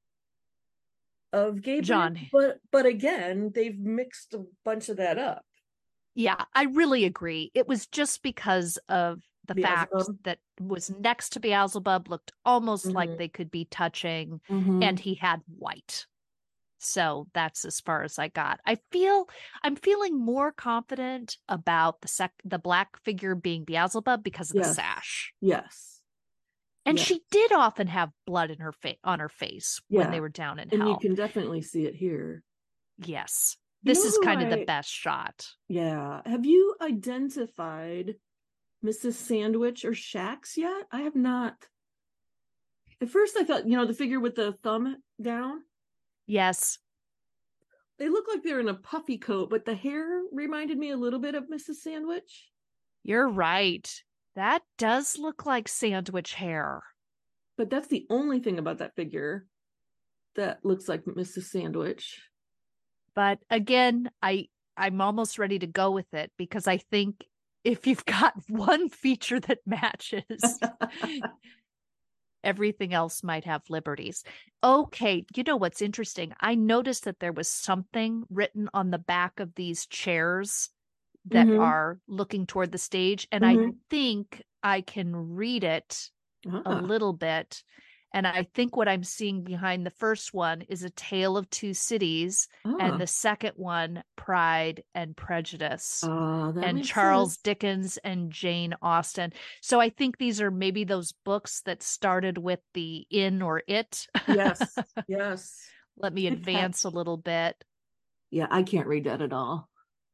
of Gabriel. John. But but again, they've mixed a bunch of that up. Yeah, I really agree. It was just because of the Beelzebub. fact that was next to Beelzebub looked almost Mhm. like they could be touching, Mhm. and he had white. So that's as far as I got. I feel I'm feeling more confident about the sec the black figure being Beelzebub because of Yes. the sash. Yes. And yes. she did often have blood in her face on her face when Yeah. they were down in And hell. you can definitely see it here. Yes. You This know is who kind of I- the best shot. Yeah. Have you identified Missus Sandwich or Shax yet? I have not. At first I thought, you know, the figure with the thumb down. Yes. They look like they're in a puffy coat, but the hair reminded me a little bit of Missus Sandwich. You're right. That does look like sandwich hair. But that's the only thing about that figure that looks like Missus Sandwich. But again, I I'm almost ready to go with it because I think if you've got one feature that matches, everything else might have liberties. Okay, you know what's interesting? I noticed that there was something written on the back of these chairs that Mhm. are looking toward the stage, and Mhm. I think I can read it Ah. a little bit. And I think what I'm seeing behind the first one is A Tale of Two Cities, Ah. and the second one, Pride and Prejudice, Ah, that and makes Charles sense. Dickens and Jane Austen. So I think these are maybe those books that started with the in or it. Yes, yes. Let me Good advance catch. a little bit. Yeah, I can't read that at all.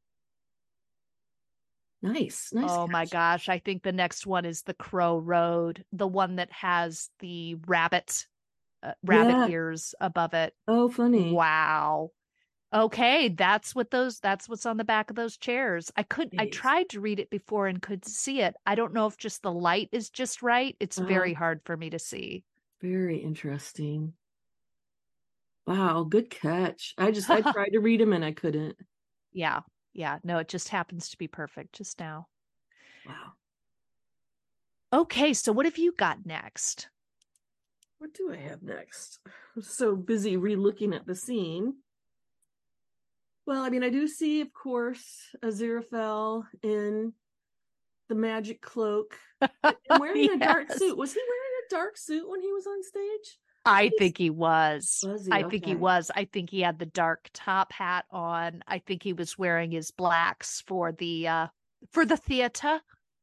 Nice, nice. Oh my catch. gosh, I think the next one is The Crow Road, the one that has the rabbit uh, rabbit Yeah. ears above it. Oh, funny. Wow. Okay, that's what those that's what's on the back of those chairs. I could I Nice. tried to read it before and could see it. I don't know if just the light is just right. It's Uh-huh. very hard for me to see. Very interesting. Wow, good catch. I just I tried to read them and I couldn't. Yeah. Yeah, no, it just happens to be perfect just now. Wow. Okay, so what have you got next? What do I have next? I'm so busy re-looking at the scene. Well, I mean, I do see, of course, Aziraphale in the magic cloak and wearing a dark Yes. suit. Was he wearing a dark suit when he was on stage? I He's- think he was. Was he? I think he Okay. was. I think he had the dark top hat on. I think he was wearing his blacks for the uh for the theater.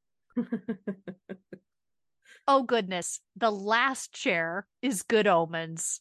Oh goodness. The last chair is Good Omens.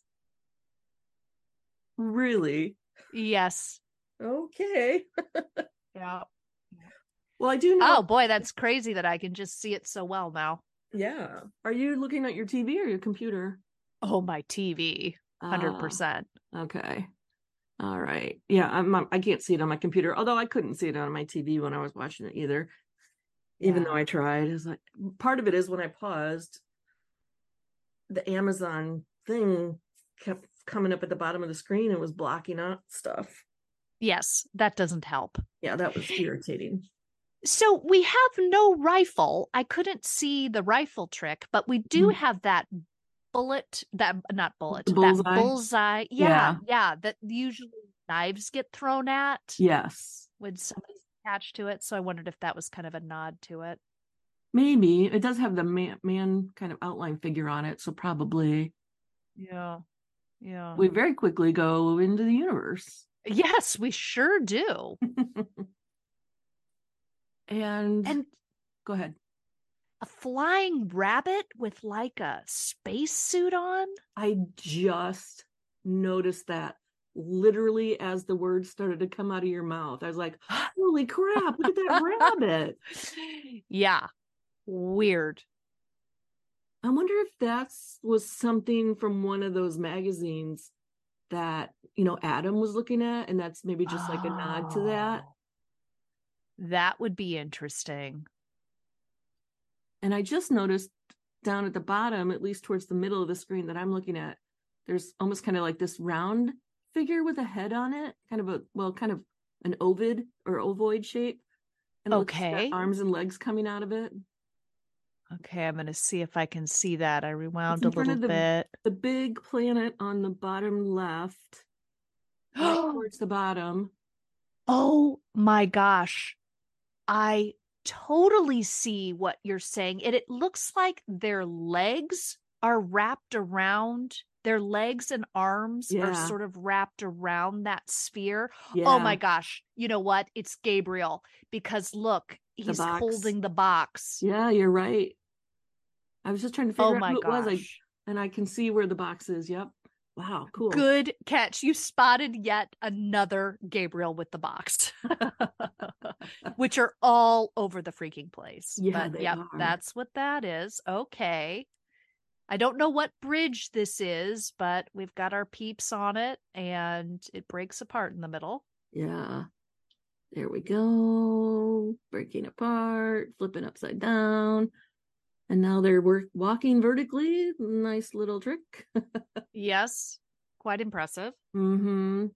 Really? Yes. Okay. Yeah. Well, I do know. Oh boy, that's crazy that I can just see it so well now. Yeah. Are you looking at your T V or your computer? Oh, my T V. one hundred Ah, percent. okay. All right. Yeah, I'm, I can't see it on my computer, although I couldn't see it on my T V when I was watching it either. even Yeah. though I tried. It's like, part of it is when I paused, the Amazon thing kept coming up at the bottom of the screen and was blocking out stuff. Yes, that doesn't help. Yeah, that was irritating. So we have no rifle. I couldn't see the rifle trick, but we do Mhm. have that bullet, that not bullet, The that bullseye. bullseye. Yeah, Yeah. yeah, that usually knives get thrown at Yes. when somebody's attached to it. So I wondered if that was kind of a nod to it. Maybe. It does have the man, man kind of outline figure on it, so probably. Yeah. Yeah. We very quickly go into the universe. Yes, we sure do. and And go ahead. a flying rabbit with like a spacesuit on? I just noticed that literally as the words started to come out of your mouth. I was like, holy crap, look at that rabbit. Yeah. Weird. I wonder if that's was something from one of those magazines that, you know, Adam was looking at, and that's maybe just like a nod to that. Oh, that would be interesting. And I just noticed down at the bottom, at least towards the middle of the screen that I'm looking at, there's almost kind of like this round figure with a head on it, kind of a, well, kind of an ovid or ovoid shape. And it looks like it's Okay. got arms and legs coming out of it. Okay, I'm going to see if I can see that. I It's rewound in a front little of the, bit. the big planet on the bottom left, right towards the bottom. Oh my gosh. I totally see what you're saying. And it looks like their legs are wrapped around, their legs and arms are Yeah. sort of wrapped around that sphere. Yeah. Oh my gosh. You know what? It's Gabriel, because look, he's box. holding the box. Yeah, you're right. I was just trying to figure Oh out my who it was. I, gosh. and I can see where the box is. Yep. Wow, cool. Good catch. You spotted yet another Gabriel with the box, which are all over the freaking place. Yeah, But they yep, are. that's what that is. Okay. I don't know what bridge this is, but we've got our peeps on it and it breaks apart in the middle. Yeah. There we go. Breaking apart, flipping upside down. And now they're work- walking vertically. Nice little trick. Yes. Quite impressive. Mm-hmm.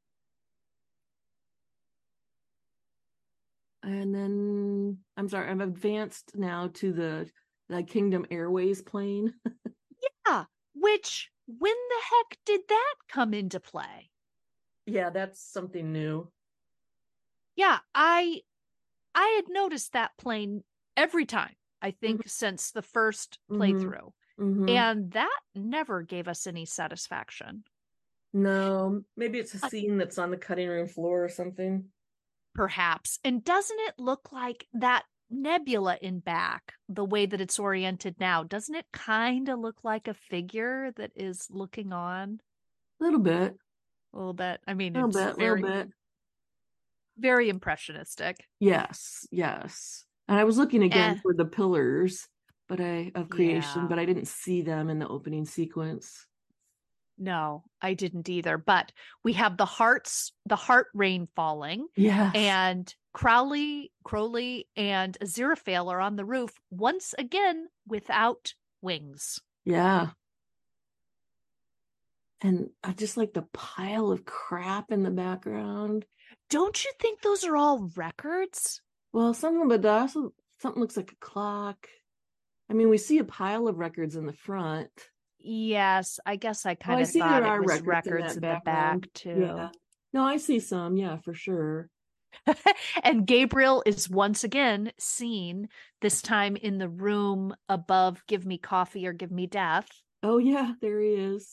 And then, I'm sorry, I've advanced now to the, the Kingdom Airways plane. Yeah. Which, when the heck did that come into play? Yeah, that's something new. Yeah, I I had noticed that plane every time, I think, Mhm. since the first Mhm. playthrough. Mm-hmm. And that never gave us any satisfaction. No, maybe it's a Uh, scene that's on the cutting room floor or something. Perhaps. And doesn't it look like that nebula in back, the way that it's oriented now? Doesn't it kind of look like a figure that is looking on? A little bit. A little bit. I mean, A little it's bit, a very, little bit. very impressionistic. Yes, yes. And I was looking again Eh, for the pillars, but I of creation, yeah. but I didn't see them in the opening sequence. No, I didn't either. But we have the hearts, the heart rain falling, Yes. and Crowley, Crowley, and Aziraphale are on the roof once again without wings. Yeah. And I just like the pile of crap in the background. Don't you think those are all records? Well, some of it also something looks like a clock. I mean, we see a pile of records in the front. Yes, I guess I Oh, kind I of see thought there it are was records, records in in, that the back background. too. Yeah. No, I see some. Yeah, for sure. And Gabriel is once again seen, this time in the room above Give Me Coffee or Give Me Death. Oh, yeah, there he is.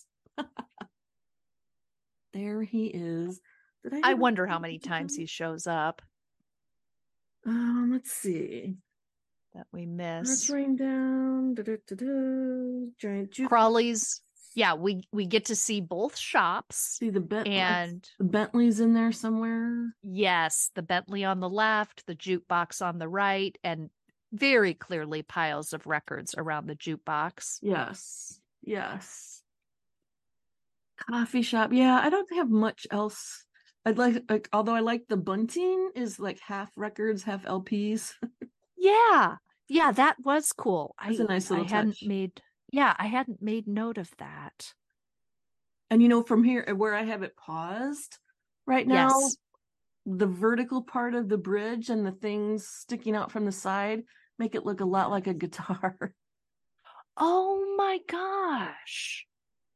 There he is. Did I, I have wonder a- how many times he shows up Um, let's see. that we Let's miss. rain down. Da-da-da-da. Giant juke. Crawley's, yeah, we we get to see both shops. See the Bentley. And the Bentley's in there somewhere. yes, the Bentley on the left, the jukebox on the right, and very clearly piles of records around the jukebox. Yes. Yes. Coffee shop. Yeah, I don't have much else. I'd like, like although I like the bunting is like half records, half L Ps. Yeah. Yeah, that was cool. That's I a nice I little hadn't touch. made yeah, I hadn't made note of that. And you know, from here where I have it paused right now, Yes. the vertical part of the bridge and the things sticking out from the side make it look a lot like a guitar. Oh my gosh.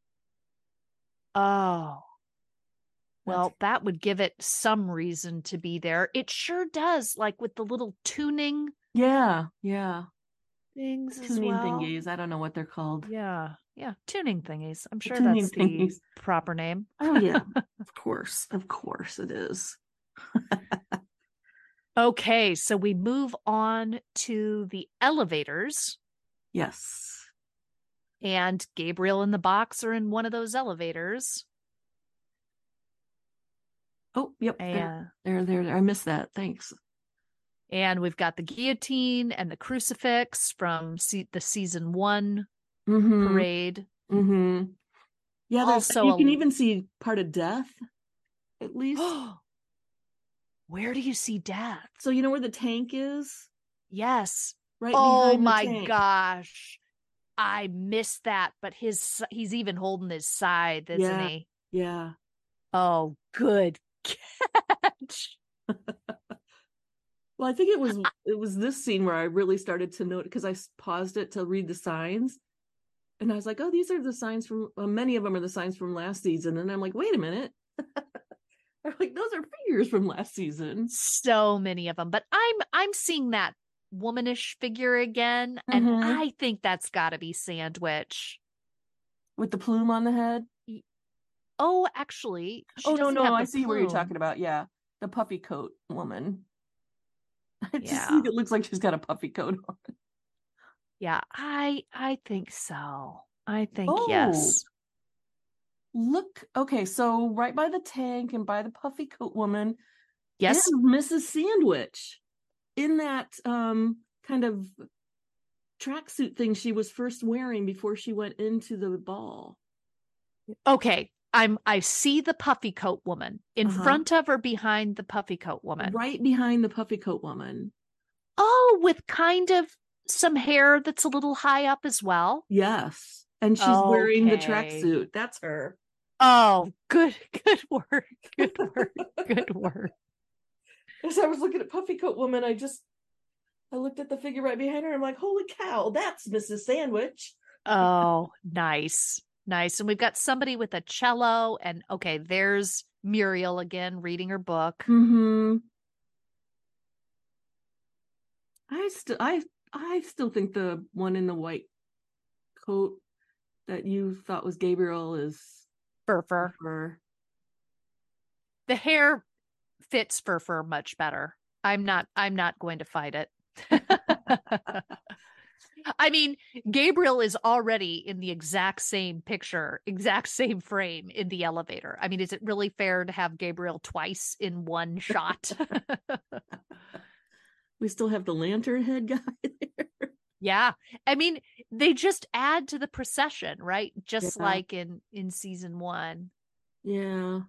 Oh. That's Well, that would give it some reason to be there. It sure does, like with the little tuning yeah, yeah. things as Tuning well. thingies. I don't know what they're called. Yeah. Yeah. Tuning thingies. I'm sure Tuning that's the thingies. proper name. Oh yeah, of course, of course it is. Okay, so we move on to the elevators, Yes. and Gabriel and the box are in one of those elevators. Oh, yep. And There, there, there. I missed that. Thanks. and we've got the guillotine and the crucifix from se- the season one Mm-hmm. parade. Mm-hmm. Yeah, there's Also, you can a even see part of death, at least. where do you see death? So you know where the tank is? Yes. Right Oh behind the my tank. gosh. I missed that, but his he's even holding his scythe, isn't Yeah. he? Yeah. Oh, good catch. Well, I think it was it was this scene where I really started to note because I paused it to read the signs, and I was like, "Oh, these are the signs from well, many of them are the signs from last season." And I'm like, "Wait a minute." I'm like, "Those are figures from last season." So many of them, but I'm I'm seeing that womanish figure again, and Mhm. I think that's got to be Sandwich. With the plume on the head. Oh, actually, she Oh no, doesn't no, have I the see what you're plume. talking about. Yeah, the puffy coat woman. I just Yeah. think it looks like she's got a puffy coat on. Yeah, I I think so. I think Oh, yes. look. Okay, so right by the tank and by the puffy coat woman Yes. is Missus Sandwich in that um kind of tracksuit thing she was first wearing before she went into the ball. Okay. I'm I see the puffy coat woman in Uh-huh. front of or behind the puffy coat woman. Right behind the puffy coat woman. Oh, with kind of some hair that's a little high up as well. Yes. And she's Okay. wearing the tracksuit. That's her. Oh, good, good work. Good work. Good work. As I was looking at puffy coat woman, I just I looked at the figure right behind her. I'm like, holy cow, that's Missus Sandwich. Oh, nice. Nice. And we've got somebody with a cello, and okay, there's Muriel again reading her book. Mm-hmm. I still I I still think the one in the white coat that you thought was Gabriel is Furfur. Furfur. The hair fits Furfur much better. I'm not I'm not going to fight it. I mean, Gabriel is already in the exact same picture, exact same frame in the elevator. I mean, is it really fair to have Gabriel twice in one shot? We still have the lantern head guy there. Yeah. I mean, they just add to the procession, right? Just Yeah. like in in season one. Yeah.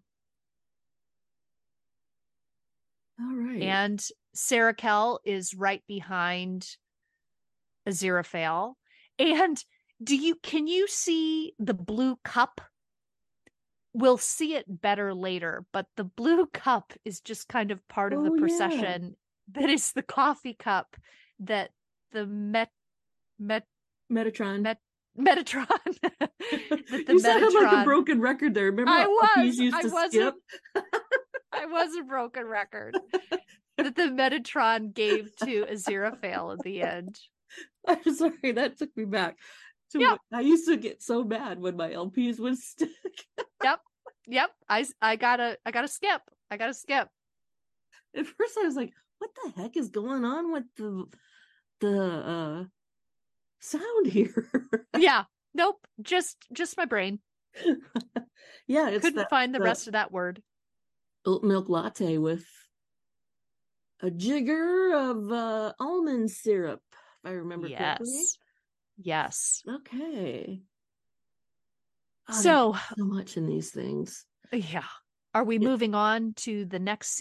All right. And Sarah Kell is right behind Aziraphale. And do you can you see the blue cup? We'll see it better later, but the blue cup is just kind of part of Oh, the yeah. procession. That is the coffee cup that the Met Met Metatron. Met Metatron. that the You sounded Metatron, like a broken record there. Remember I how was. L Ps used I to wasn't. skip? I was a broken record that the Metatron gave to Aziraphale at the end. I'm sorry, that took me back to Yep. what I used to get so mad when my L Ps would stick. Yep. Yep. I I gotta I gotta skip. I gotta skip. At first I was like, what the heck is going on with the the uh sound here? Yeah. Nope. Just just my brain. Yeah, it's Couldn't that, find the that rest of that word. oat milk latte with a jigger of uh almond syrup, if I remember correctly. Yes. Yes. Okay. Oh, So so much in these things. yeah. Are we Yeah. moving on to the next scene?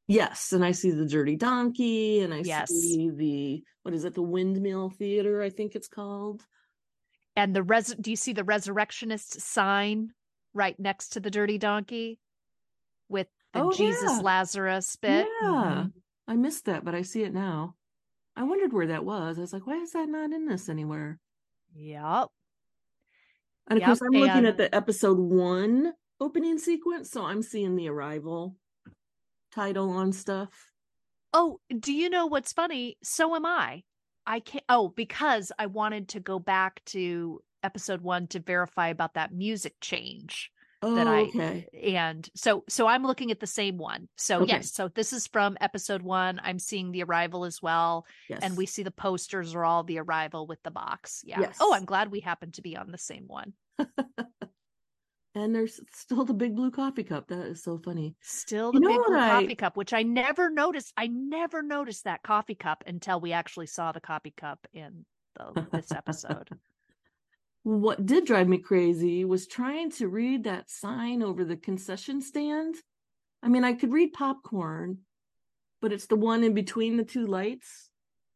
Yes, and I see the Dirty Donkey, and I Yes. see the, what is it, the Windmill Theater, I think it's called. And the res do you see the Resurrectionist sign right next to the Dirty Donkey with the Oh, Jesus yeah. Lazarus bit? Yeah. Mhm. I missed that, but I see it now. I wondered where that was. I was like, why is that not in this anywhere? Yep. And of Yep. course, I'm looking And at the episode one opening sequence, so I'm seeing the Arrival title on stuff. oh, do you know what's funny? So am I. I can't. Oh, because I wanted to go back to episode one to verify about that music change that Oh, I okay. and so so I'm looking at the same one. So Okay. yes, so this is from episode one. I'm seeing the Arrival as well, Yes. and we see the posters are all the Arrival with the box. Yeah. Yes. Oh, I'm glad we happen to be on the same one. And there's still the big blue coffee cup. That is so funny. Still You the know big what blue I- coffee cup, which I never noticed. I never noticed that coffee cup until we actually saw the coffee cup in the, this episode. What did drive me crazy was trying to read that sign over the concession stand. I mean, I could read popcorn, but it's the one in between the two lights.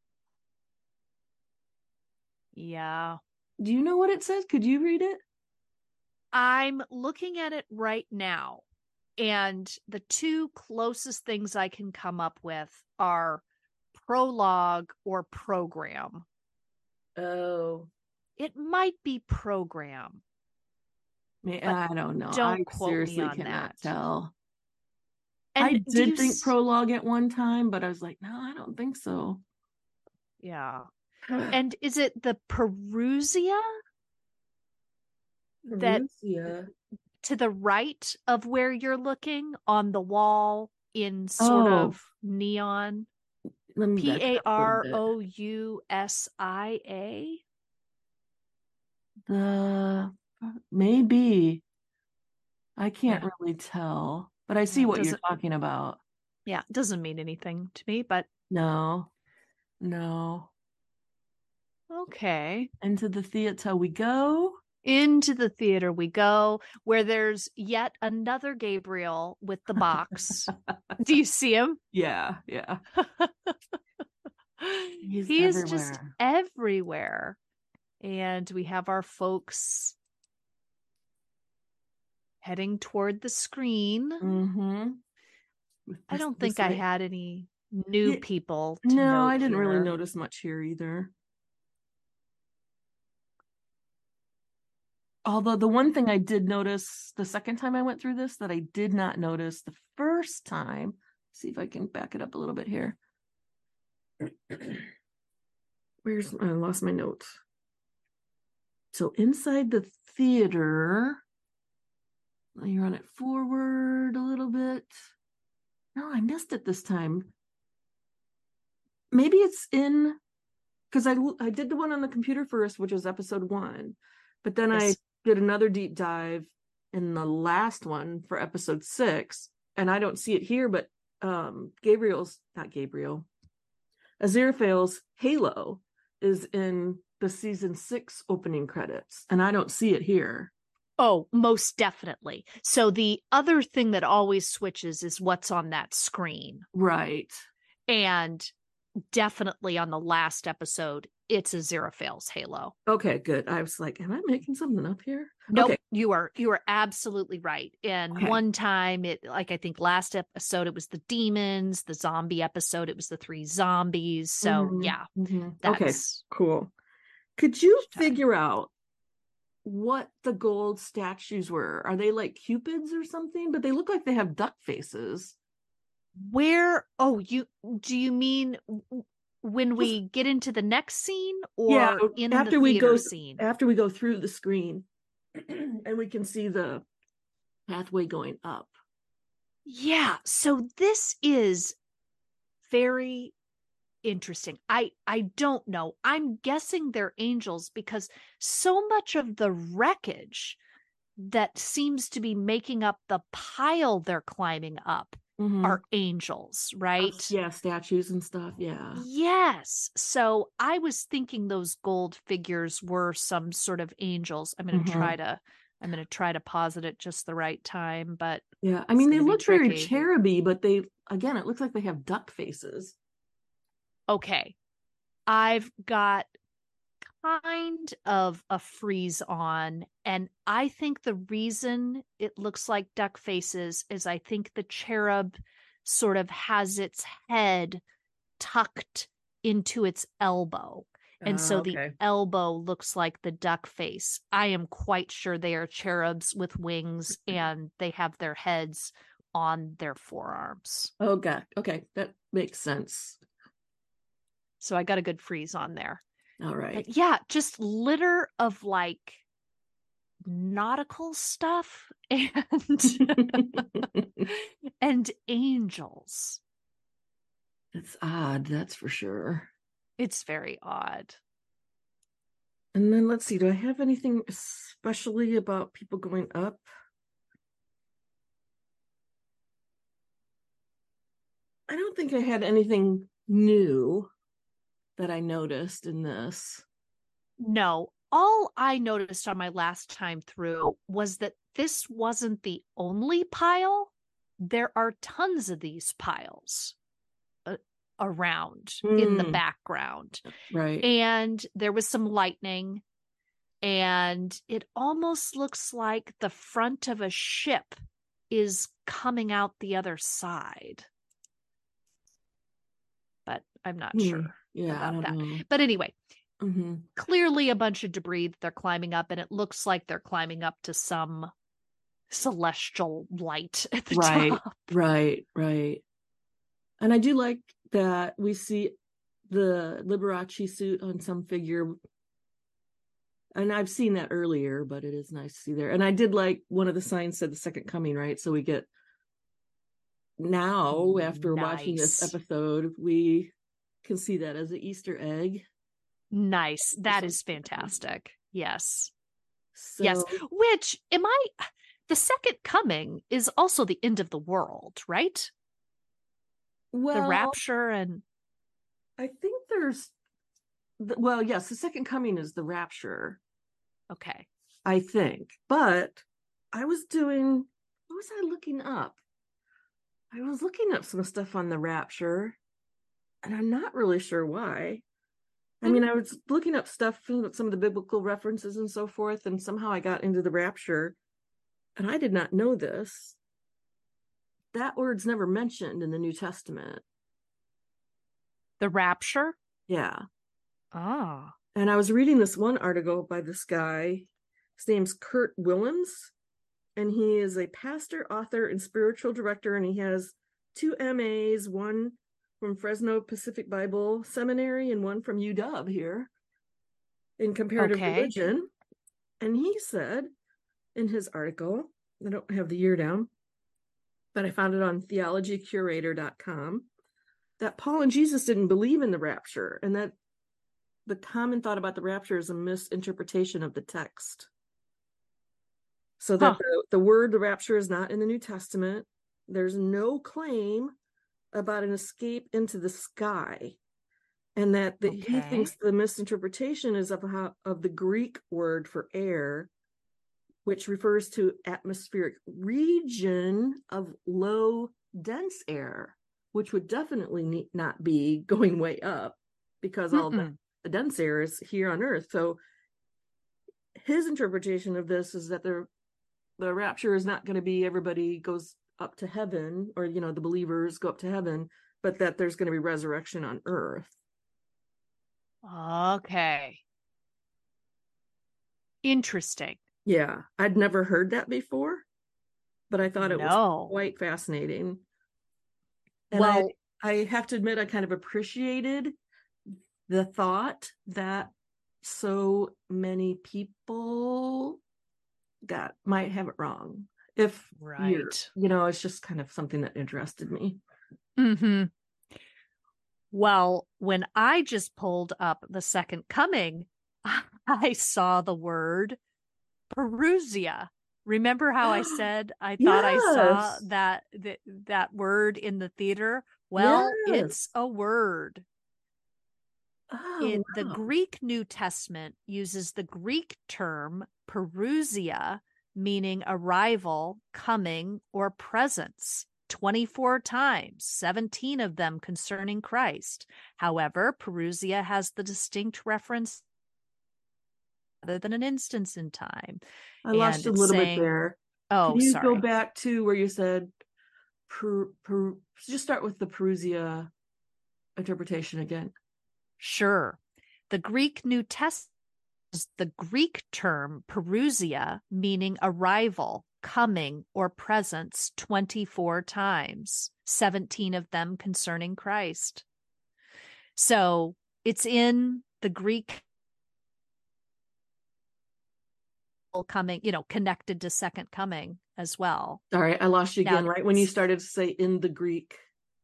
Yeah. Do you know what it says? Could you read it? I'm looking at it right now, and the two closest things I can come up with are prologue or program. Oh. It might be program. I don't know. Don't I quote me seriously on cannot that. tell. And I do did you think s- prologue at one time, but I was like, no, I don't think so. Yeah. And is it the Perusia that Perusia. to the right of where you're looking on the wall in sort Oh. of neon? Let me back P it A up a little R bit. O U S I A? The maybe I can't Yeah. really tell, but I see Yeah, it what you're doesn't- talking about. Yeah, it doesn't mean anything to me, but No, no. okay. Into the theater we go. Into the theater we go, where there's yet another Gabriel with the box. Do you see him? Yeah, yeah. He's he is just everywhere. everywhere. And we have our folks heading toward the screen. Mm-hmm. I don't think I had any new Yeah, people to No, note I didn't really here. notice much here either. Although the one thing I did notice the second time I went through this that I did not notice the first time, see if I can back it up a little bit here. Where's, I lost my notes. So inside the theater, let me run it forward a little bit. No, I missed it this time. Maybe it's in, because I, I did the one on the computer first, which was episode one. But then Yes. I did another deep dive in the last one for episode six. And I don't see it here, but um, Gabriel's, not Gabriel, Aziraphale's Halo is in the season six opening credits. And I don't see it here. Oh, most definitely. So the other thing that always switches is what's on that screen. Right. And definitely on the last episode, it's Aziraphale's Halo. Okay, good. I was like, am I making something up here? Nope, Okay. you are you are absolutely right. And Okay. one time it like I think last episode it was the demons, the zombie episode it was the three zombies. So Mhm, yeah, mhm. that's Okay, cool. Could you Time. figure out what the gold statues were? Are they like cupids or something? But they look like they have duck faces. where oh you do you mean w- when we get into the next scene or Yeah, in after the we theater go scene? after we go through the screen and we can see the pathway going up. Yeah, so this is very interesting. I I don't know. I'm guessing they're angels because so much of the wreckage that seems to be making up the pile they're climbing up Mhm. are angels, right? Yeah, statues and stuff. Yeah. Yes. So I was thinking those gold figures were some sort of angels. I'm going to Mhm. try to I'm going to try to pause it at just the right time, but yeah, I mean, they look very tricky. cheruby, but they, again, it looks like they have duck faces. Okay. I've got kind of a freeze on, and I think the reason it looks like duck faces is I think the cherub sort of has its head tucked into its elbow. And so uh, okay. the elbow looks like the duck face. I am quite sure they are cherubs with wings and they have their heads on their forearms. Oh, God. Okay. That makes sense. So I got a good freeze on there. All right. But yeah, just litter of like nautical stuff and and angels. It's odd, that's for sure. It's very odd. And then let's see, do I have anything especially about people going up? I don't think I had anything new that I noticed in this. No, all I noticed on my last time through was that this wasn't the only pile. There are tons of these piles uh, around mm. in the background. Right. And there was some lightning, and it almost looks like the front of a ship is coming out the other side. But I'm not mm. sure yeah, about I don't that. know. But anyway, mm-hmm. clearly a bunch of debris that they're climbing up, and it looks like they're climbing up to some celestial light at the right, top. Right, right. And I do like that we see the Liberace suit on some figure. And I've seen that earlier, but it is nice to see there. And I did like one of the signs said the second coming, right? So we get now, after nice. watching this episode, we can see that as an Easter egg. Nice. That is fantastic. Yes. So, yes. Which, am I, the second coming is also the end of the world, right? Well, the rapture and. I think there's, well, yes, the second coming is the rapture. Okay. I think. But I was doing, what was I looking up? I was looking up some stuff on the rapture, and I'm not really sure why. I mean, I was looking up stuff, some of the biblical references and so forth, and somehow I got into the rapture, and I did not know this. That word's never mentioned in the New Testament. The rapture? Yeah. Oh. And I was reading this one article by this guy. His name's Kurt Willems, and he is a pastor, author, and spiritual director, and he has two M As, one from Fresno Pacific Bible Seminary and one from U W here in comparative okay. religion. And he said in his article, I don't have the year down, but I found it on theology curator dot com, that Paul and Jesus didn't believe in the rapture, and that the common thought about the rapture is a misinterpretation of the text. So that huh. the, the word the rapture is not in the New Testament. There's no claim about an escape into the sky, and that the, okay. he thinks the misinterpretation is of how, of the Greek word for air, which refers to atmospheric region of low dense air, which would definitely need, not be going way up, because all the, the dense air is here on Earth. So his interpretation of this is that the the rapture is not going to be everybody goes up to heaven, or, you know, the believers go up to heaven, but that there's going to be resurrection on Earth. Okay. Interesting. Yeah. I'd never heard that before, but I thought it no. was quite fascinating. And well, I, I have to admit, I kind of appreciated the thought that so many people got might have it wrong. If right, you're, you know, it's just kind of something that interested me. Mm-hmm. Well, when I just pulled up the second coming, I saw the word Parousia. Remember how I said I thought yes. I saw that, that that word in the theater? Well, yes. It's a word. Oh, it, wow. The Greek New Testament uses the Greek term Parousia meaning arrival, coming, or presence, twenty-four times, seventeen of them concerning Christ. However, Parousia has the distinct reference rather than an instance in time. I lost And you a it's little saying, bit there. oh, Can you sorry. go back to where you said, per, per, just start with the Parousia interpretation again? Sure. The Greek New Testament is the Greek term Parousia, meaning arrival, coming, or presence twenty-four times, seventeen of them concerning Christ. So it's in the Greek coming, you know, connected to second coming as well. Sorry, I lost you again Now, right when you started to say in the Greek.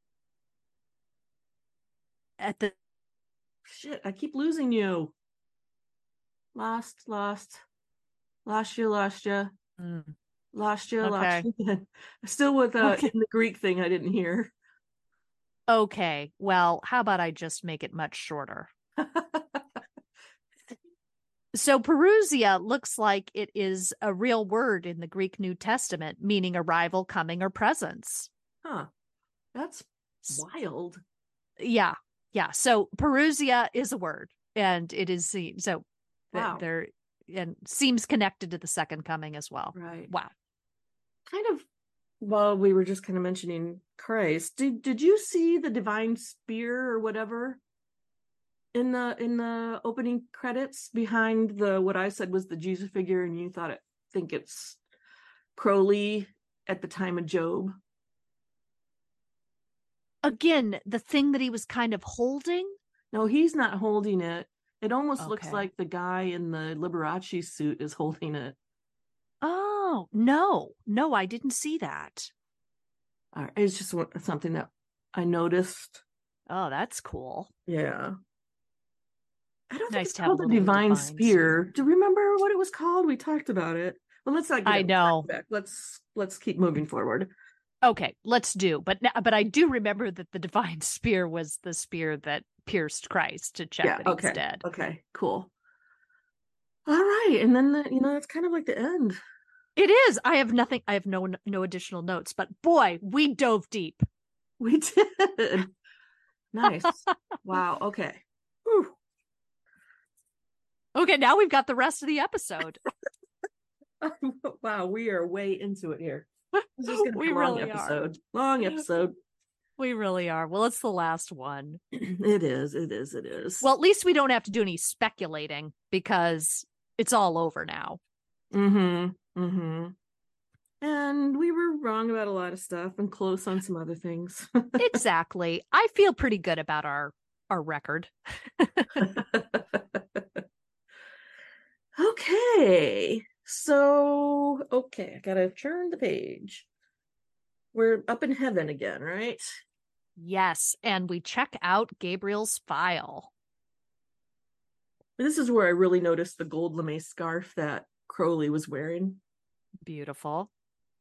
At the Shit, I keep losing you. Lost, lost, lost you, lost you, mm, lost you, okay. lost you again. Still with uh, Okay. in the Greek thing I didn't hear. Okay, well, how about I just make it much shorter? So Parousia looks like it is a real word in the Greek New Testament, meaning arrival, coming, or presence. Huh. That's wild. Yeah. Yeah. So Parousia is a word, and it is seen. So Wow. there and seems connected to the second coming as well. Right. Wow. Kind of, well, we were just kind of mentioning Christ. Did did you see the divine spear or whatever in the in the opening credits behind the what I said was the Jesus figure, and you thought it think it's Crowley at the time of Job? Again, the thing that he was kind of holding. No, he's not holding it. It almost Okay. looks like the guy in the Liberace suit is holding it. Oh, no, no, I didn't see that. All right. It's just something that I noticed. Oh, that's cool. Yeah. I don't Nice think it's to have a called the little Divine, divine Spear. spear. Do you remember what it was called? We talked about it. Well, let's not get I know. back. Let's let's keep moving forward. Okay, let's do. But but I do remember that the divine spear was the spear that pierced Christ to check Yeah. that he Okay. was dead. Okay. Cool. All right, and then the, you know it's kind of like the end. It is. I have nothing. I have no no additional notes. But boy, we dove deep. We did. Nice. Wow. Okay. Whew. Okay, now we've got the rest of the episode. Wow, we are way into it here. This is gonna be We a long really episode. are. Long episode. We really are. Well, it's the last one. It is. It is. It is. Well, at least we don't have to do any speculating because it's all over now. Mm-hmm. Mm-hmm. And we were wrong about a lot of stuff and close on some other things. Exactly. I feel pretty good about our our record. Okay. So, okay, I gotta turn the page. We're up in heaven again, right? Yes, and we check out Gabriel's file. This is where I really noticed the gold lame scarf that Crowley was wearing. Beautiful.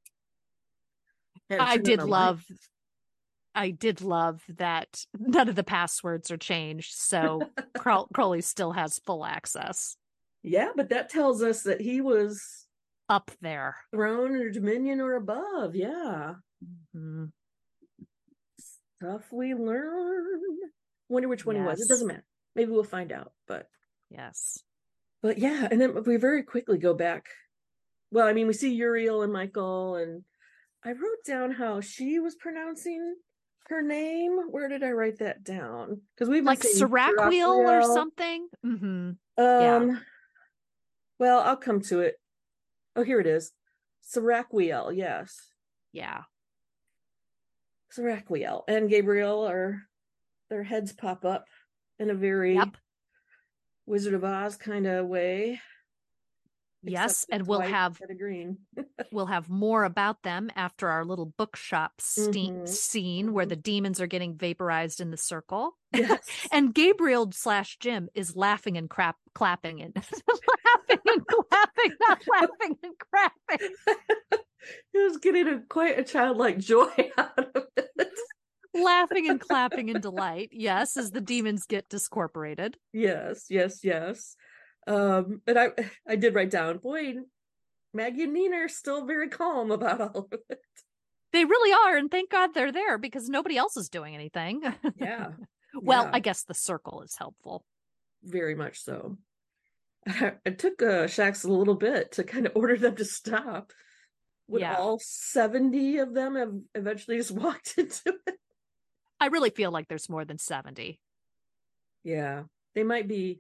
Yeah, I turn did on the love I did love that none of the passwords are changed, so Crow- Crowley still has full access. Yeah, but that tells us that he was Up there. throne or dominion or above. Yeah. Mm-hmm. Stuff we learn. Wonder which one he was. It Yes. doesn't matter. Maybe we'll find out. But Yes. but yeah, and then we very quickly go back. Well, I mean, we see Uriel and Michael, and I wrote down how she was pronouncing her name. Where did I write that down? Because we've been Like saying Seraquiel or Seraquiel. something. Mm-hmm. Um, Yeah. well, I'll come to it. Oh, here it is. Seraquiel, yes. Yeah. Seraquiel and Gabriel are, their heads pop up in a very Yep. Wizard of Oz kind of way. Yes, Except and it's we'll white have instead of green. we'll have more about them after our little bookshop ste- Mhm. scene where Mhm. the demons are getting vaporized in the circle. Yes. And Gabriel slash Jim is laughing and crap clapping and laughing and clapping, not laughing and crapping. He was getting a quite a childlike joy out of it. Laughing and clapping in delight. Yes, as the demons get discorporated. Yes, yes, yes. Um, and I I did write down, boy, Maggie and Nina are still very calm about all of it. They really are, and thank God they're there because nobody else is doing anything. Yeah. Well, yeah. I guess the circle is helpful. Very much so. It took uh, Shax a little bit to kind of order them to stop. Would Yeah. all seventy of them have eventually just walked into it? I really feel like there's more than seventy. Yeah. They might be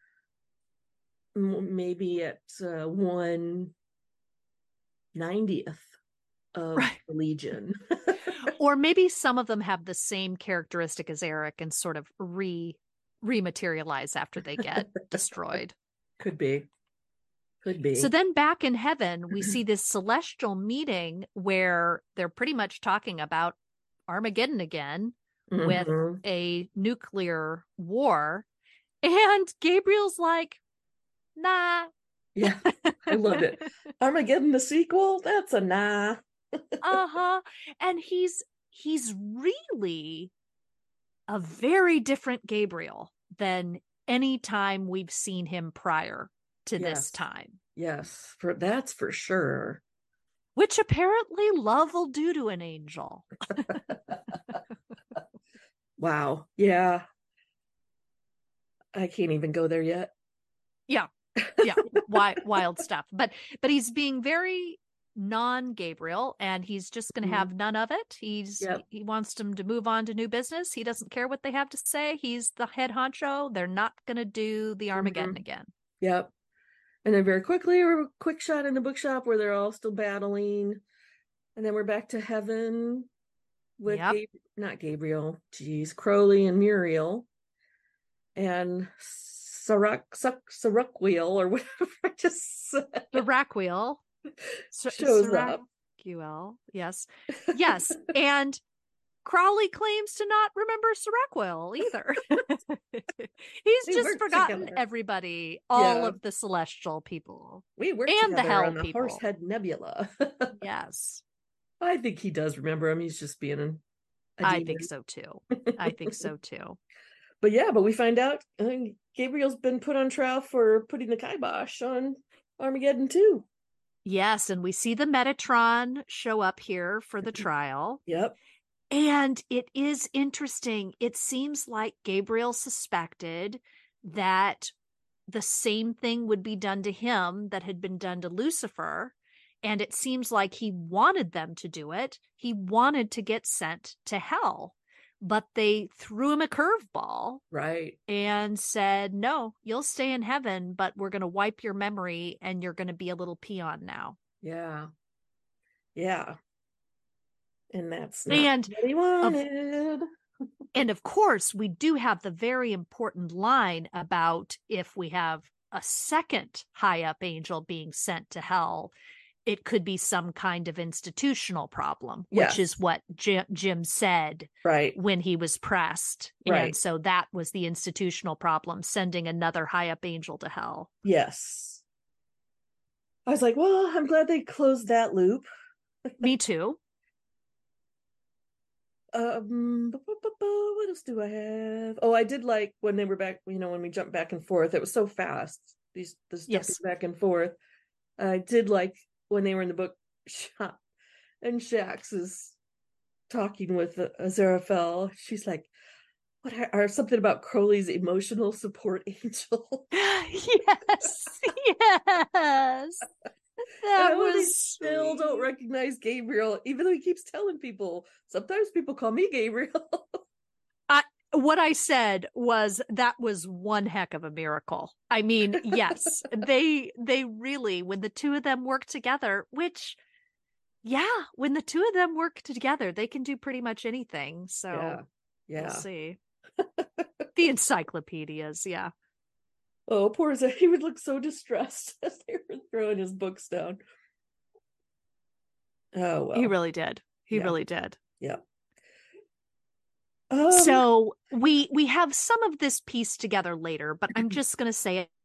m- maybe at uh, one ninetieth of Right. the Legion. Or maybe some of them have the same characteristic as Eric and sort of re rematerialize after they get destroyed. Could be. Could be. So then back in heaven, we see this celestial meeting where they're pretty much talking about Armageddon again Mhm. with a nuclear war. And Gabriel's like, nah. Yeah, I loved it. Armageddon, the sequel? That's a nah. Uh-huh. And he's he's really a very different Gabriel than any time we've seen him prior to Yes. this time. Yes, for that's for sure. Which apparently love will do to an angel. Wow. Yeah. I can't even go there yet. Yeah. Yeah. wild, wild stuff. But but he's being very non-Gabriel, and he's just going to Mhm. have none of it. He's Yep. he wants them to move on to new business. He doesn't care what they have to say. He's the head honcho. They're not going to do the Armageddon Mhm. again. Yep. And then very quickly, a quick shot in the bookshop where they're all still battling. And then we're back to heaven with Yep. Gab- not Gabriel, geez, Crowley and Muriel. And Sarak, Sarakwiel, or whatever I just said, The Raquel shows up. Saracuel. Yes. Yes. And Crowley claims to not remember Saracuel either. He's We just worked forgotten together. everybody, all Yeah. of the celestial people. We worked And the together hell on the people. Horsehead Nebula. Yes. I think he does remember him. He's just being a, a I demon. think so too. I think so too. But yeah, but we find out uh, Gabriel's been put on trial for putting the kibosh on Armageddon too. Yes, and we see the Metatron show up here for the trial. Yep. And it is interesting. It seems like Gabriel suspected that the same thing would be done to him that had been done to Lucifer. And it seems like he wanted them to do it. He wanted to get sent to hell, but they threw him a curveball. Right. And said, no, you'll stay in heaven, but we're going to wipe your memory and you're going to be a little peon now. Yeah. Yeah. And that's not And what he wanted. Of, and of course, we do have the very important line about if we have a second high up angel being sent to hell, it could be some kind of institutional problem, Yes. which is what Jim, Jim said Right. when he was pressed. Right. And so that was the institutional problem, sending another high up angel to hell. Yes. I was like, well, I'm glad they closed that loop. Me too. Um, bu- bu- bu- bu- what else do I have? Oh, I did like when they were back, you know, when we jumped back and forth. It was so fast. These the stepping Yes. back and forth. I did like when they were in the book shop and Shax is talking with Aziraphale. She's like, what are, are something about Crowley's emotional support angel? Yes. Yes. That And was they still don't sweet. recognize Gabriel, even though he keeps telling people. Sometimes people call me Gabriel. What I said was that was one heck of a miracle. I mean, yes, they they really, when the two of them work together, which, yeah, when the two of them work together, they can do pretty much anything. So Yeah. Yeah. we'll see. The encyclopedias, yeah. Oh, poor Zach. He would look so distressed as they were throwing his books down. Oh, well. He really did. He Yeah. really did. Yeah. Um, So we we have some of this piece together later, but I'm just going to say it.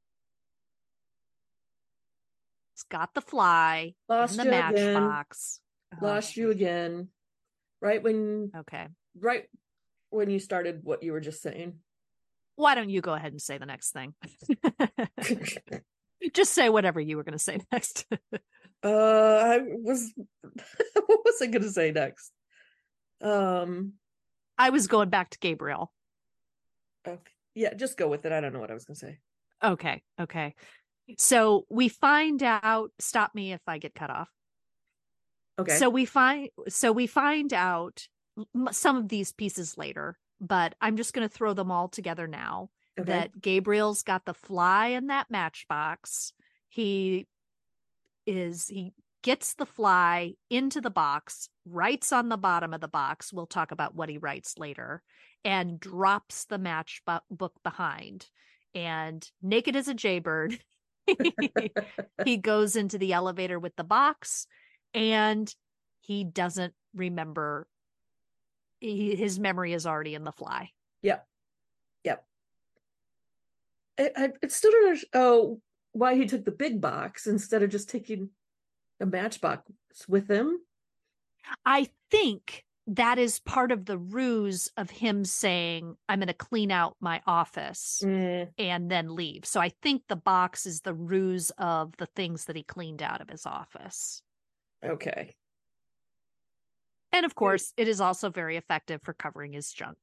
It's got the fly Lost and the you again. matchbox. Lost Oh, you again. Right when okay. right when you started what you were just saying. Why don't you go ahead and say the next thing? Just say whatever you were going to say next. uh, I was, what was I going to say next? Um, I was going back to Gabriel. Okay. Yeah, just go with it. I don't know what I was going to say. Okay. Okay. So we find out, stop me if I get cut off. Okay. So we find, so we find out some of these pieces later, but I'm just going to throw them all together now. Okay. That Gabriel's got the fly in that matchbox. He is, he gets the fly into the box, writes on the bottom of the box. We'll talk about what he writes later, and drops the matchbook behind. And naked as a jaybird, he goes into the elevator with the box, and he doesn't remember. He, his memory is already in the fly. Yep. Yep. I, I, I still don't know oh, why he took the big box instead of just taking a matchbox with him. I think that is part of the ruse of him saying, I'm going to clean out my office mm. and then leave. So I think the box is the ruse of the things that he cleaned out of his office. Okay. And of course, it is also very effective for covering his junk.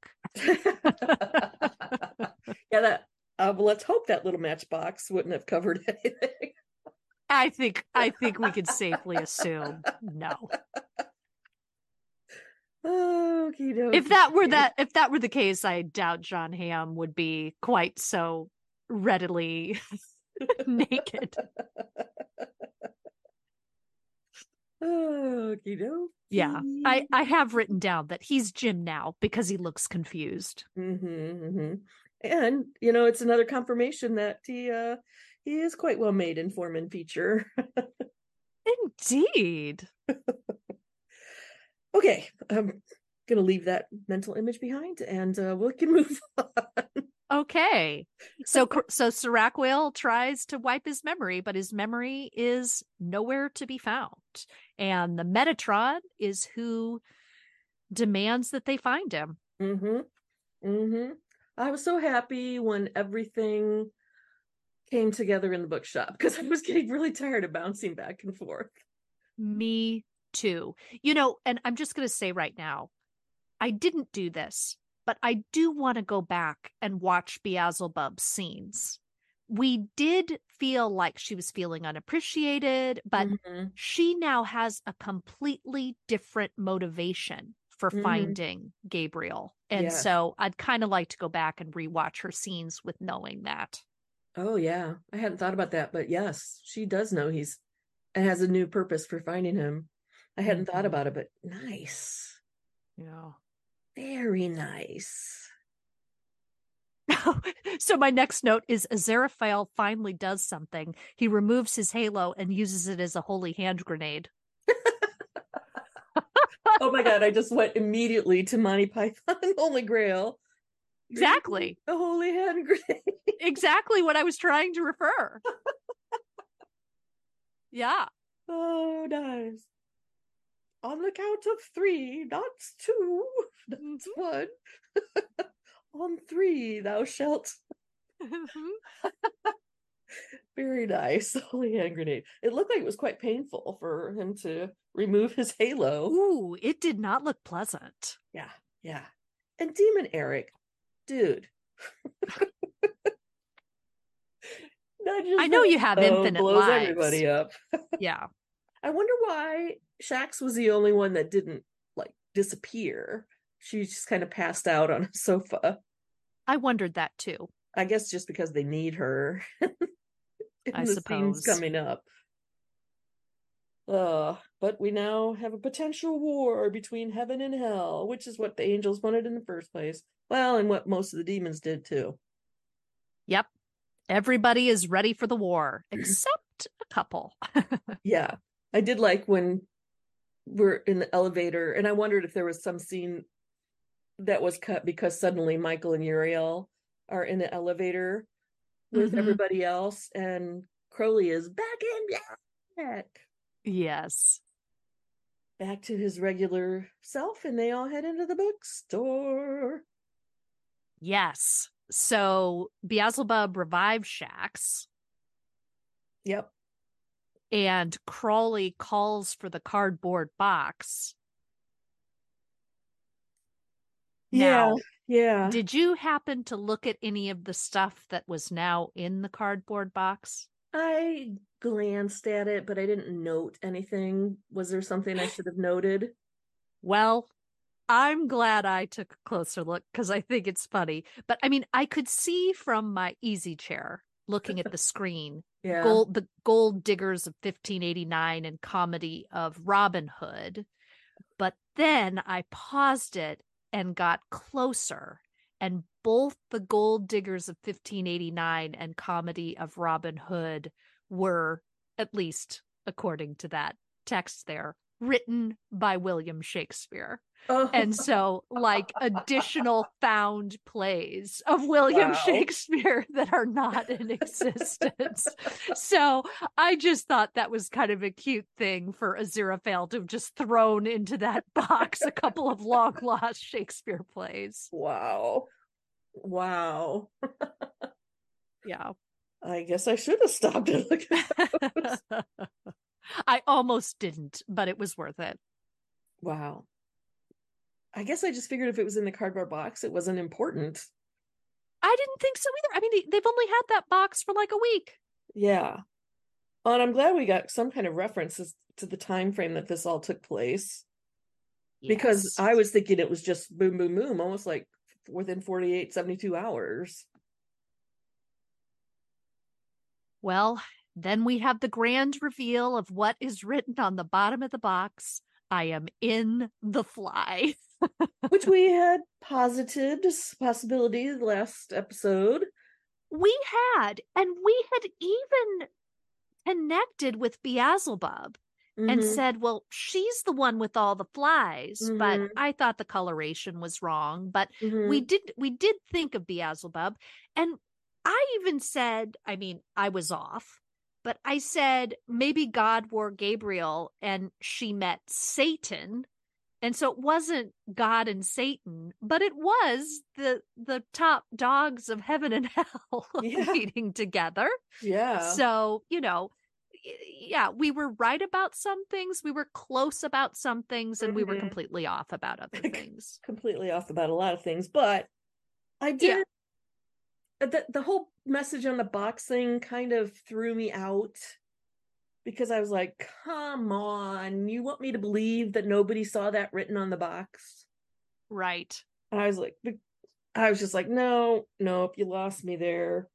Yeah, that uh, well, let's hope that little matchbox wouldn't have covered anything. I think I think we could safely assume no. Okie dokie. If that were that, if that were the case, I doubt John Hamm would be quite so readily naked. Okie dokie. Yeah, I I have written down that he's Jim now because he looks confused. Mm-hmm, mm-hmm. And you know, it's another confirmation that he uh he is quite well made in form and feature. Indeed. Okay, I'm gonna leave that mental image behind, and uh, we can move on. Okay, so so Serakwale tries to wipe his memory, but his memory is nowhere to be found, and the Metatron is who demands that they find him. Mm-hmm. Mm-hmm. I was so happy when everything came together in the bookshop because I was getting really tired of bouncing back and forth. Me too. You know, and I'm just going to say right now, I didn't do this, but I do want to go back and watch Beelzebub's scenes. We did feel like she was feeling unappreciated, but mm-hmm. she now has a completely different motivation for mm-hmm. finding Gabriel. And yes. so I'd kind of like to go back and rewatch her scenes with knowing that. Oh, yeah. I hadn't thought about that, but yes, she does know he's and has a new purpose for finding him. I hadn't mm-hmm. thought about it, but nice. Yeah. Very nice. So my next note is Aziraphale finally does something. He removes his halo and uses it as a holy hand grenade. Oh my God, I just went immediately to Monty Python and Holy Grail. Exactly. The holy hand grenade. Exactly what I was trying to refer. Yeah. Oh, nice. On the count of three, not two, that's mm-hmm. one. On three, thou shalt. Mm-hmm. Very nice. Holy hand grenade. It looked like it was quite painful for him to remove his halo. Ooh, it did not look pleasant. Yeah, yeah. And Demon Eric, dude. I know you have infinite blows lives. Everybody up. Yeah. I wonder why Shax was the only one that didn't like disappear. She just kind of passed out on a sofa. I wondered that too. I guess just because they need her. in I the suppose. Scenes coming up. Uh, but we now have a potential war between heaven and hell, which is what the angels wanted in the first place. Well, and what most of the demons did too. Yep. Everybody is ready for the war, except a couple. Yeah. I did like when we're in the elevator, and I wondered if there was some scene that was cut because suddenly Michael and Uriel are in the elevator with mm-hmm. everybody else, and Crowley is back in back. Yes. Back to his regular self, and they all head into the bookstore. Yes. So Beelzebub revives Shax. Yep. And Crawley calls for the cardboard box. Yeah. Now, yeah. did you happen to look at any of the stuff that was now in the cardboard box? I glanced at it, but I didn't note anything. Was there something I should have noted? Well, I'm glad I took a closer look because I think it's funny. But I mean, I could see from my easy chair looking at the screen, Yeah. gold, the gold diggers of fifteen eighty-nine and comedy of Robin Hood. But then I paused it and got closer, and both the gold diggers of fifteen eighty-nine and comedy of Robin Hood were, at least according to that text there, written by William Shakespeare. Oh. And so, like, additional found plays of William Wow. Shakespeare that are not in existence. So I just thought that was kind of a cute thing for Aziraphale to have just thrown into that box a couple of long lost Shakespeare plays. Wow. Wow. Yeah. I guess I should have stopped and looked at those. I almost didn't, but it was worth it. Wow. I guess I just figured if it was in the cardboard box, it wasn't important. I didn't think so either. I mean, they've only had that box for like a week. Yeah. Well, and I'm glad we got some kind of references to the time frame that this all took place. Yes. Because I was thinking it was just boom, boom, boom, almost like within forty-eight, seventy-two hours. Well, then we have the grand reveal of what is written on the bottom of the box. I am in the fly. Which we had posited possibility the last episode. We had, and we had even connected with Beelzebub mm-hmm. and said, well, she's the one with all the flies, mm-hmm. but I thought the coloration was wrong. But mm-hmm. we did we did think of Beelzebub, and I even said, I mean, I was off, but I said maybe God wore Gabriel and she met Satan. And so it wasn't God and Satan, but it was the the top dogs of heaven and hell yeah. meeting together. Yeah. So, you know, yeah, we were right about some things. We were close about some things, and mm-hmm. we were completely off about other things. Completely off about a lot of things. But I did. Yeah. The, the whole message on the box thing kind of threw me out. Because I was like, come on, you want me to believe that nobody saw that written on the box? Right. And I was like, I was just like, no, nope, you lost me there.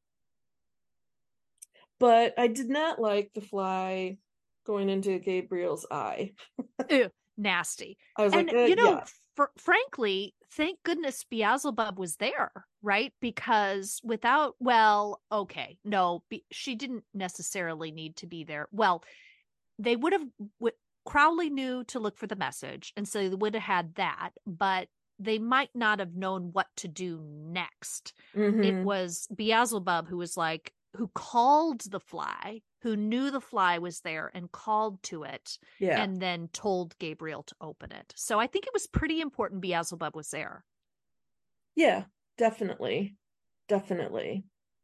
But I did not like the fly going into Gabriel's eye. Ew, nasty. I was and, like, uh, you know, yeah. fr- frankly, thank goodness Beelzebub was there, right? Because without, well, okay, no, be, she didn't necessarily need to be there. Well, they would have, w- Crowley knew to look for the message, and so they would have had that, but they might not have known what to do next. Mm-hmm. It was Beelzebub who was like, who called the fly, who knew the fly was there and called to it, yeah. and then told Gabriel to open it. So I think it was pretty important Beelzebub was there. Yeah, definitely. Definitely.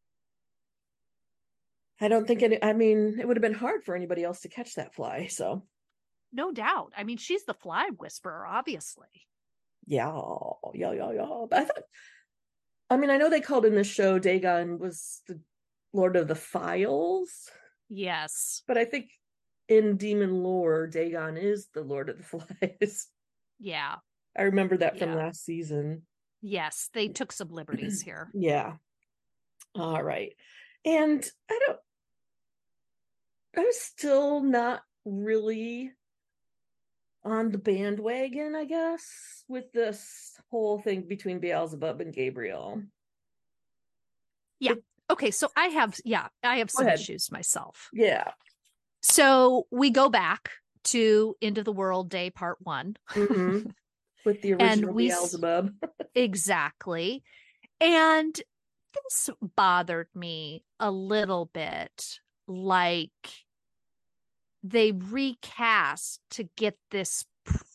I don't think any, I mean, it would have been hard for anybody else to catch that fly, so. No doubt. I mean, she's the fly whisperer, obviously. Yeah, yeah, yeah, yeah. But I thought, I mean, I know they called in this show Dagon was the Lord of the Files. Yes. But I think in demon lore, Dagon is the Lord of the Flies. Yeah. I remember that from yeah. last season. Yes, they took some liberties here. Yeah. All right. And I don't, I'm still not really on the bandwagon, I guess, with this whole thing between Beelzebub and Gabriel. Yeah. It, okay. So I have, yeah, I have some ahead. issues myself. Yeah. So we go back to End of the World Day Part One. Mm-hmm. With the original we, Beelzebub. Exactly. And this bothered me a little bit, like they recast to get this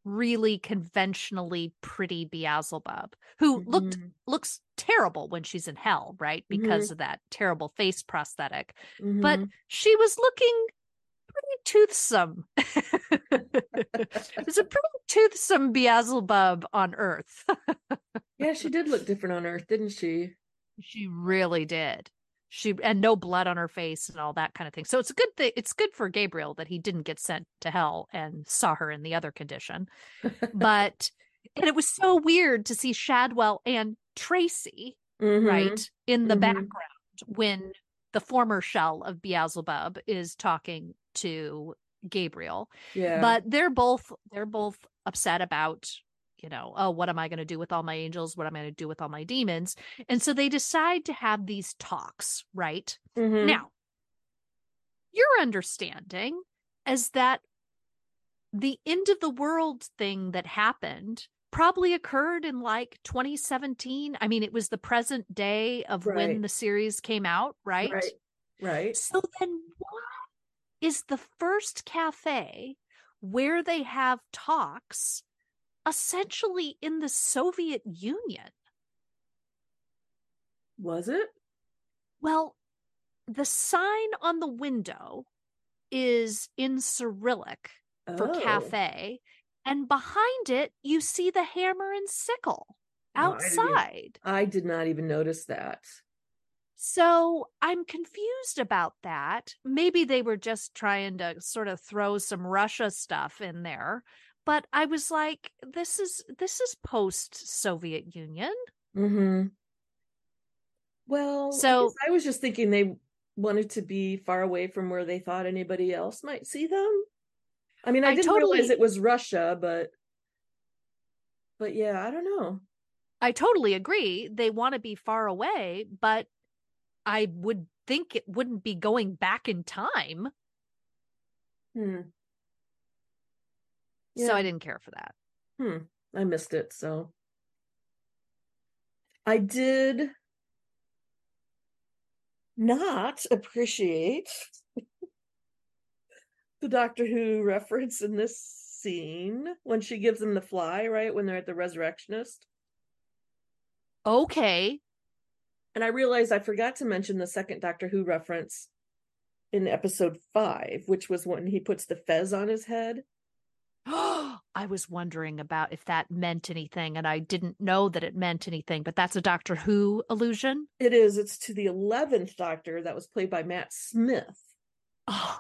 really conventionally pretty Beelzebub, who Mm-hmm. looked looks terrible when she's in hell, right? Because Mm-hmm. of that terrible face prosthetic. Mm-hmm. But she was looking pretty toothsome. There's a pretty toothsome Beelzebub on Earth. Yeah, she did look different on Earth, didn't she? She really did. She and no blood on her face and all that kind of thing. So it's a good thing. It's good for Gabriel that he didn't get sent to hell and saw her in the other condition. But and it was so weird to see Shadwell and Tracy, Mm-hmm. right, in the Mm-hmm. background when the former shell of Beelzebub is talking to Gabriel. Yeah. But they're both they're both upset about, you know, oh, what am I going to do with all my angels? What am I going to do with all my demons? And so they decide to have these talks, right? Mm-hmm. Now, your understanding is that the end of the world thing that happened probably occurred in like twenty seventeen. I mean, it was the present day of Right. when the series came out, right? Right. Right. So then what is the first cafe where they have talks essentially in the Soviet Union? Was it? Well, the sign on the window is in Cyrillic for Oh. cafe, and behind it you see the hammer and sickle Oh, I didn't even- outside. I did not even notice that. So I'm confused about that. Maybe they were just trying to sort of throw some Russia stuff in there, but I was like, this is this is post Soviet Union. Mm-hmm. Well, I So- guess I was just thinking they wanted to be far away from where they thought anybody else might see them. I mean, I, I didn't totally- realize it was Russia, but but yeah, I don't know. I totally agree. They want to be far away, but I would think it wouldn't be going back in time. Hmm. So Yeah. I didn't care for that. Hmm. I missed it, so I did not appreciate the Doctor Who reference in this scene when she gives them the fly, right? When they're at the Resurrectionist. Okay. And I realized I forgot to mention the second Doctor Who reference in episode five, which was when he puts the fez on his head. I was wondering about if that meant anything, and I didn't know that it meant anything, but that's a Doctor Who allusion? It is. It's to the eleventh Doctor that was played by Matt Smith. Oh,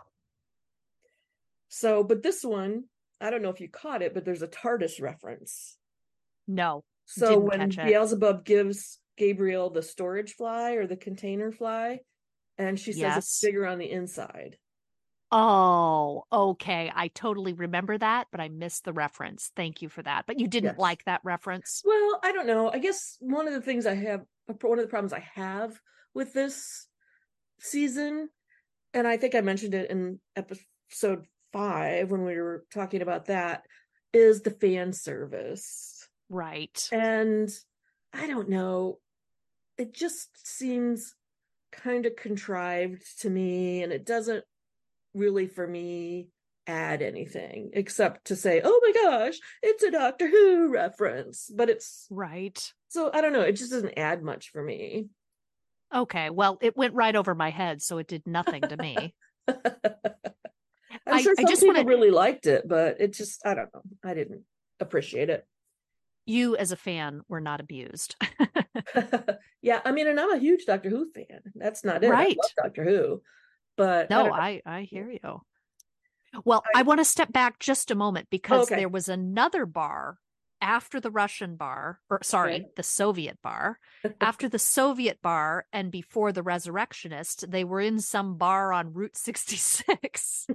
So, but this one, I don't know if you caught it, but there's a TARDIS reference. no. So Didn't when catch it. Beelzebub gives Gabriel the storage fly or the container fly, and she says it's Yes. bigger on the inside. Oh, okay. I totally remember that, but I missed the reference. Thank you for that. But you didn't Yes. like that reference? Well, I don't know. I guess one of the things I have, one of the problems I have with this season, and I think I mentioned it in episode five when we were talking about that, is the fan service. Right. And I don't know, it just seems kind of contrived to me, and it doesn't really, for me, add anything except to say, oh my gosh, it's a Doctor Who reference. But it's Right. so I don't know, it just doesn't add much for me. Okay. Well, it went right over my head, so it did nothing to me. I'm I- sure I some just people wanna- really liked it, but it just, I don't know, I didn't appreciate it. You, as a fan, were not abused. Yeah, I mean, and I'm a huge Doctor Who fan. That's not it. I Right. love Doctor Who, but I No, don't know. I, I hear you. Well, I- I, want to step back just a moment because Okay. there was another bar after the Russian bar, or sorry, Okay. the Soviet bar. After the Soviet bar and before the Resurrectionist, they were in some bar on Route sixty-six.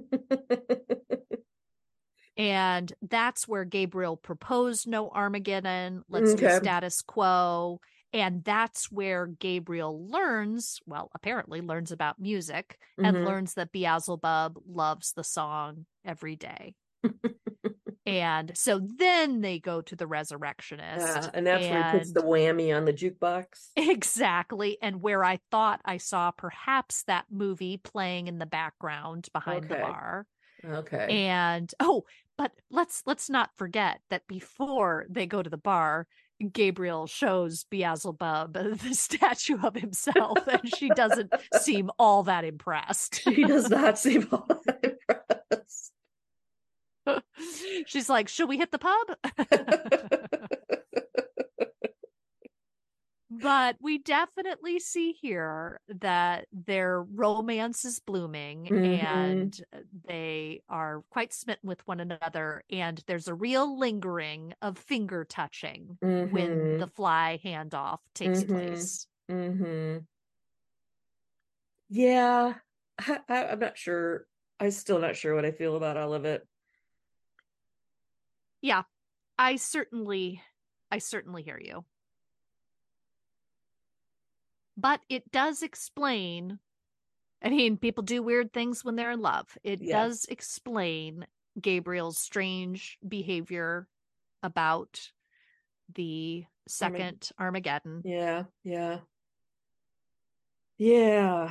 And that's where Gabriel proposed no Armageddon. Let's do Okay. status quo. And that's where Gabriel learns, well, apparently learns about music and Mhm. learns that Beelzebub loves the song every day. And so then they go to the Resurrectionist. Yeah, and that's where he puts and- the whammy on the jukebox. Exactly. And where I thought I saw perhaps that movie playing in the background behind the Okay. bar. Okay. And oh, But let's let's not forget that before they go to the bar, Gabriel shows Beelzebub the statue of himself, and she doesn't seem all that impressed. She does not seem all that impressed. She's like, should we hit the pub? But we definitely see here that their romance is blooming, Mhm. and they are quite smitten with one another. And there's a real lingering of finger touching when Mhm. the fly handoff takes Mhm. place. Mm-hmm. Yeah, I, I, I'm not sure. I'm still not sure what I feel about all of it. Yeah, I certainly, I certainly hear you. But it does explain, I mean, people do weird things when they're in love. It Yes. does explain Gabriel's strange behavior about the second Armageddon. Yeah, yeah. Yeah.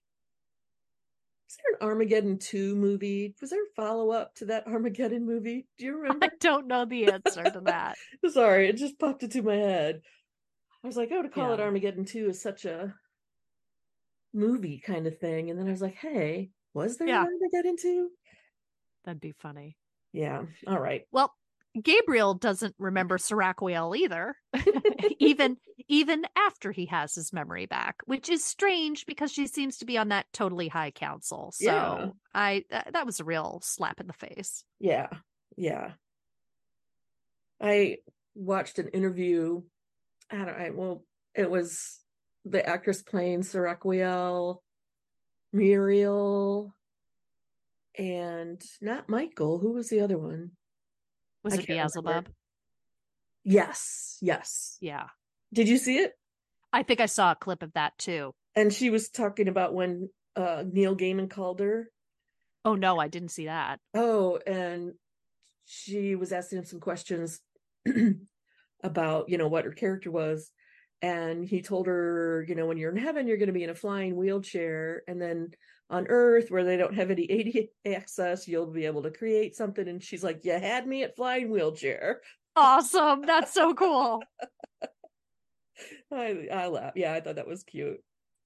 Is there an Armageddon two movie? Was there a follow-up to that Armageddon movie? Do you remember? I don't know the answer to that. Sorry, it just popped into my head. I was like, oh, to call Yeah. it Armageddon two is such a movie kind of thing. And then I was like, hey, was there Yeah. an Armageddon two? That'd be funny. Yeah. All right. Well, Gabriel doesn't remember Seraquiel either, even even after he has his memory back, which is strange because she seems to be on that totally high council. So Yeah. I th- that was a real slap in the face. Yeah. Yeah. I watched an interview. I don't I well, it was the actress playing Seraquiel, Muriel, and not Michael. Who was the other one? Was I it can't Beelzebub? remember. Yes, yes. Yeah. Did you see it? I think I saw a clip of that too. And she was talking about when uh, Neil Gaiman called her. Oh no, I didn't see that. Oh, and she was asking him some questions about, you know, what her character was. And he told her, you know, when you're in heaven, you're going to be in a flying wheelchair. And then on Earth, where they don't have any A D access, you'll be able to create something. And she's like, you had me at flying wheelchair. Awesome. That's so cool. I, I laugh. Yeah, I thought that was cute.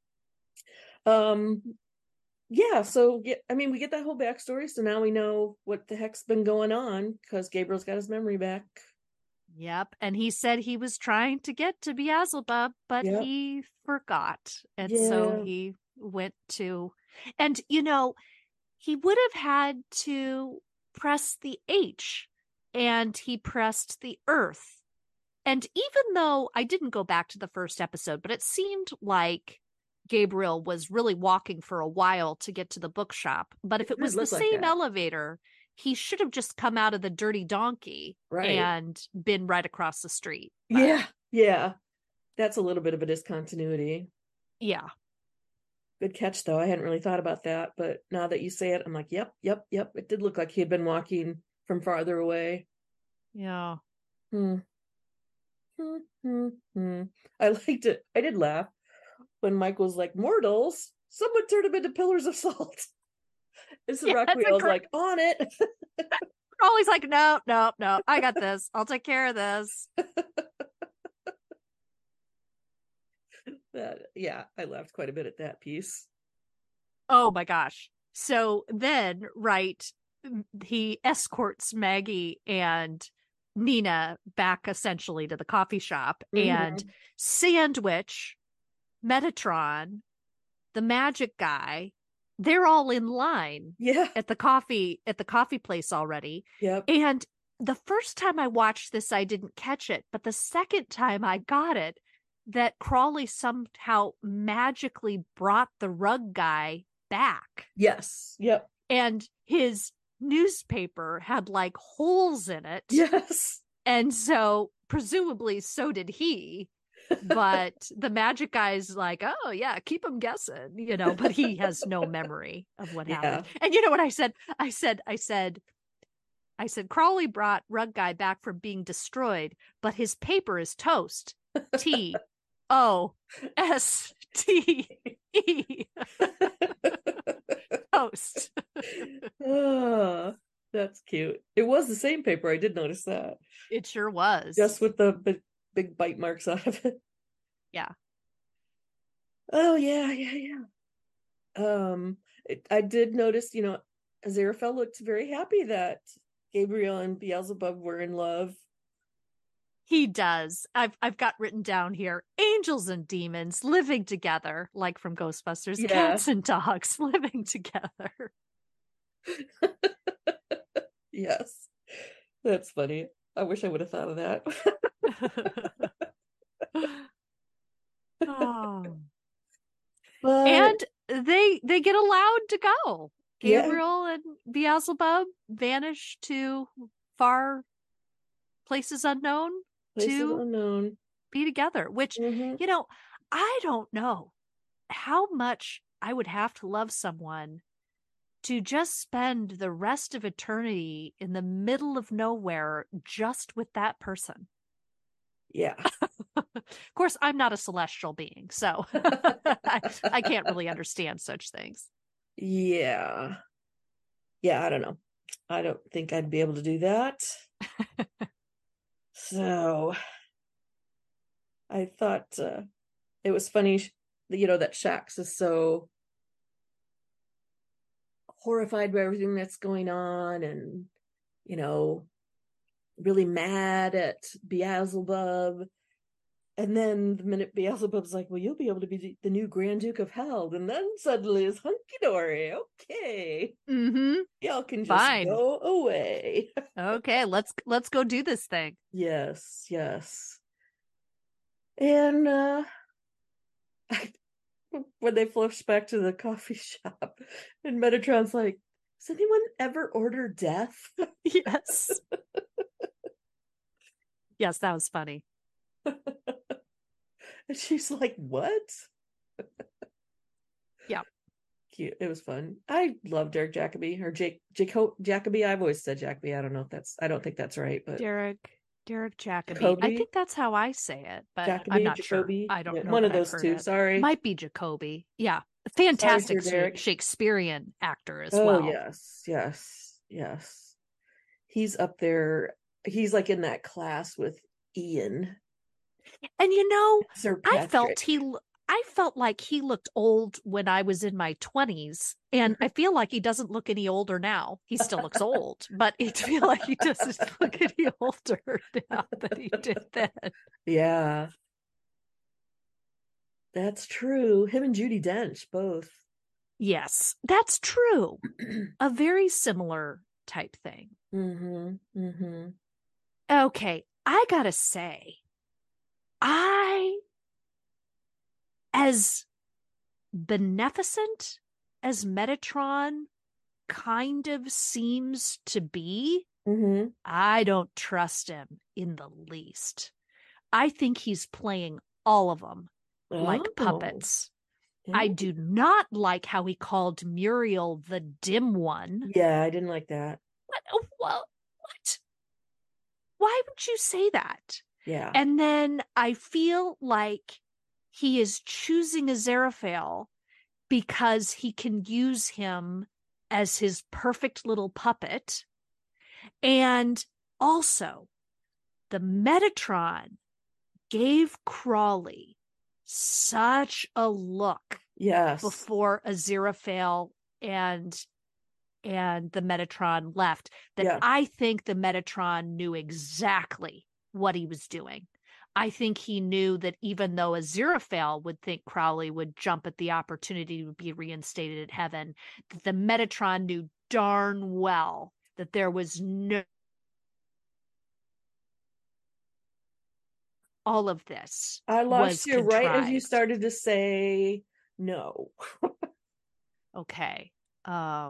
Um, yeah, so yeah, I mean, we get that whole backstory. So now we know what the heck's been going on because Gabriel's got his memory back. Yep. And he said he was trying to get to Beelzebub, but Yep. he forgot. And Yeah. so he went to, and you know, he would have had to press the H, and he pressed the earth. And even though I didn't go back to the first episode, but it seemed like Gabriel was really walking for a while to get to the bookshop. But if It it did was the look like same that. elevator, he should have just come out of the Dirty Donkey Right. and been right across the street. But Yeah, yeah. That's a little bit of a discontinuity. yeah. Good catch, though. I hadn't really thought about that, but now that you say it, I'm like, yep, yep, yep. It did look like he had been walking from farther away. Yeah. Hmm. Hmm, hmm, hmm. I liked it. I did laugh when Mike was like, mortals, someone turned them into pillars of salt. And Yeah, that's a Seraquiel's great- like, on it. Always like, no, no, no, I got this. I'll take care of this. That, yeah, I laughed quite a bit at that piece. Oh my gosh. So then, right, he escorts Maggie and Nina back essentially to the coffee shop, Mhm. and Sandwich, Metatron, the magic guy, they're all in line Yeah, at the coffee at the coffee place already. yep. And the first time I watched this, I didn't catch it, but the second time I got it, that Crawley somehow magically brought the rug guy back, Yes, yep. and his newspaper had like holes in it. Yes. And so presumably so did he. But the magic guy's like, oh yeah, keep him guessing, you know, but he has no memory of what Yeah. happened. And you know what I said? I said, I said, I said, Crawley brought Rug Guy back from being destroyed, but his paper is toast. T O S T E. Toast. Oh, That's cute. It was the same paper. I did notice that. It sure was. Just with the big, big bite marks out of it. Yeah. Oh, yeah, yeah, yeah. Um, it, I did notice, you know, Aziraphale looked very happy that Gabriel and Beelzebub were in love. He does. I've I've got written down here, angels and demons living together, like from Ghostbusters, Yeah. cats and dogs living together. Yes. That's funny. I wish I would have thought of that. Oh. But, And they they get allowed to go. Yeah. Gabriel and Beelzebub vanish to far places unknown places to unknown. be together, which, Mhm. you know, I don't know how much I would have to love someone to just spend the rest of eternity in the middle of nowhere just with that person. Yeah. Of course, I'm not a celestial being, so I, I can't really understand such things. Yeah. Yeah, I don't know. I don't think I'd be able to do that. So I thought uh, it was funny, you know, that Shax is so horrified by everything that's going on and, you know, really mad at Beelzebub. And then the minute Beelzebub's like, well, you'll be able to be the new Grand Duke of Hell. And then suddenly it's hunky-dory. Okay. Mm-hmm. Y'all can just Fine. go away. Okay, let's let's go do this thing. Yes, yes. And uh when they flash back to the coffee shop and Metatron's like, has anyone ever ordered death? Yes. Yes, that was funny. And she's like, what? Yeah. Cute. It was fun. I love Derek Jacobi or Jake Jaco Jacobi. I've always said Jacobi. I don't know if that's I don't think that's right, but Derek Derek Jacobi. Jacoby? I think that's how I say it, but Jacobi, I'm not sure. Jacoby? I don't Yeah, know. one that of those I've heard two. it. Sorry. Might be Jacoby. Yeah. Fantastic Sir Derek. Shakespearean actor as Oh, well. yes, yes, yes. He's up there. He's like in that class with Ian. And you know, Sir I Patrick. felt he I felt like he looked old when I was in my twenties, and I feel like he doesn't look any older now. He still looks old, but I feel like he doesn't look any older now than he did then. Yeah. That's true. Him and Judi Dench both. Yes, that's true. A very similar type thing. Mm-hmm. Mm-hmm. Okay, I gotta say, I, as beneficent as Metatron kind of seems to be, Mm-hmm. I don't trust him in the least. I think he's playing all of them like Oh. puppets. Yeah. I do not like how he called Muriel the dim one. Yeah, I didn't like that. What? What? What? Why would you say that? Yeah. And then I feel like he is choosing Aziraphale because he can use him as his perfect little puppet. And also, the Metatron gave Crawley such a look Yes. before Aziraphale and and the Metatron left that Yeah. I think the Metatron knew exactly what he was doing. I think he knew that even though Aziraphale would think Crowley would jump at the opportunity to be reinstated at heaven, that the Metatron knew darn well that there was no all of this. I lost was you right as you contrived. started to say no. Okay. Um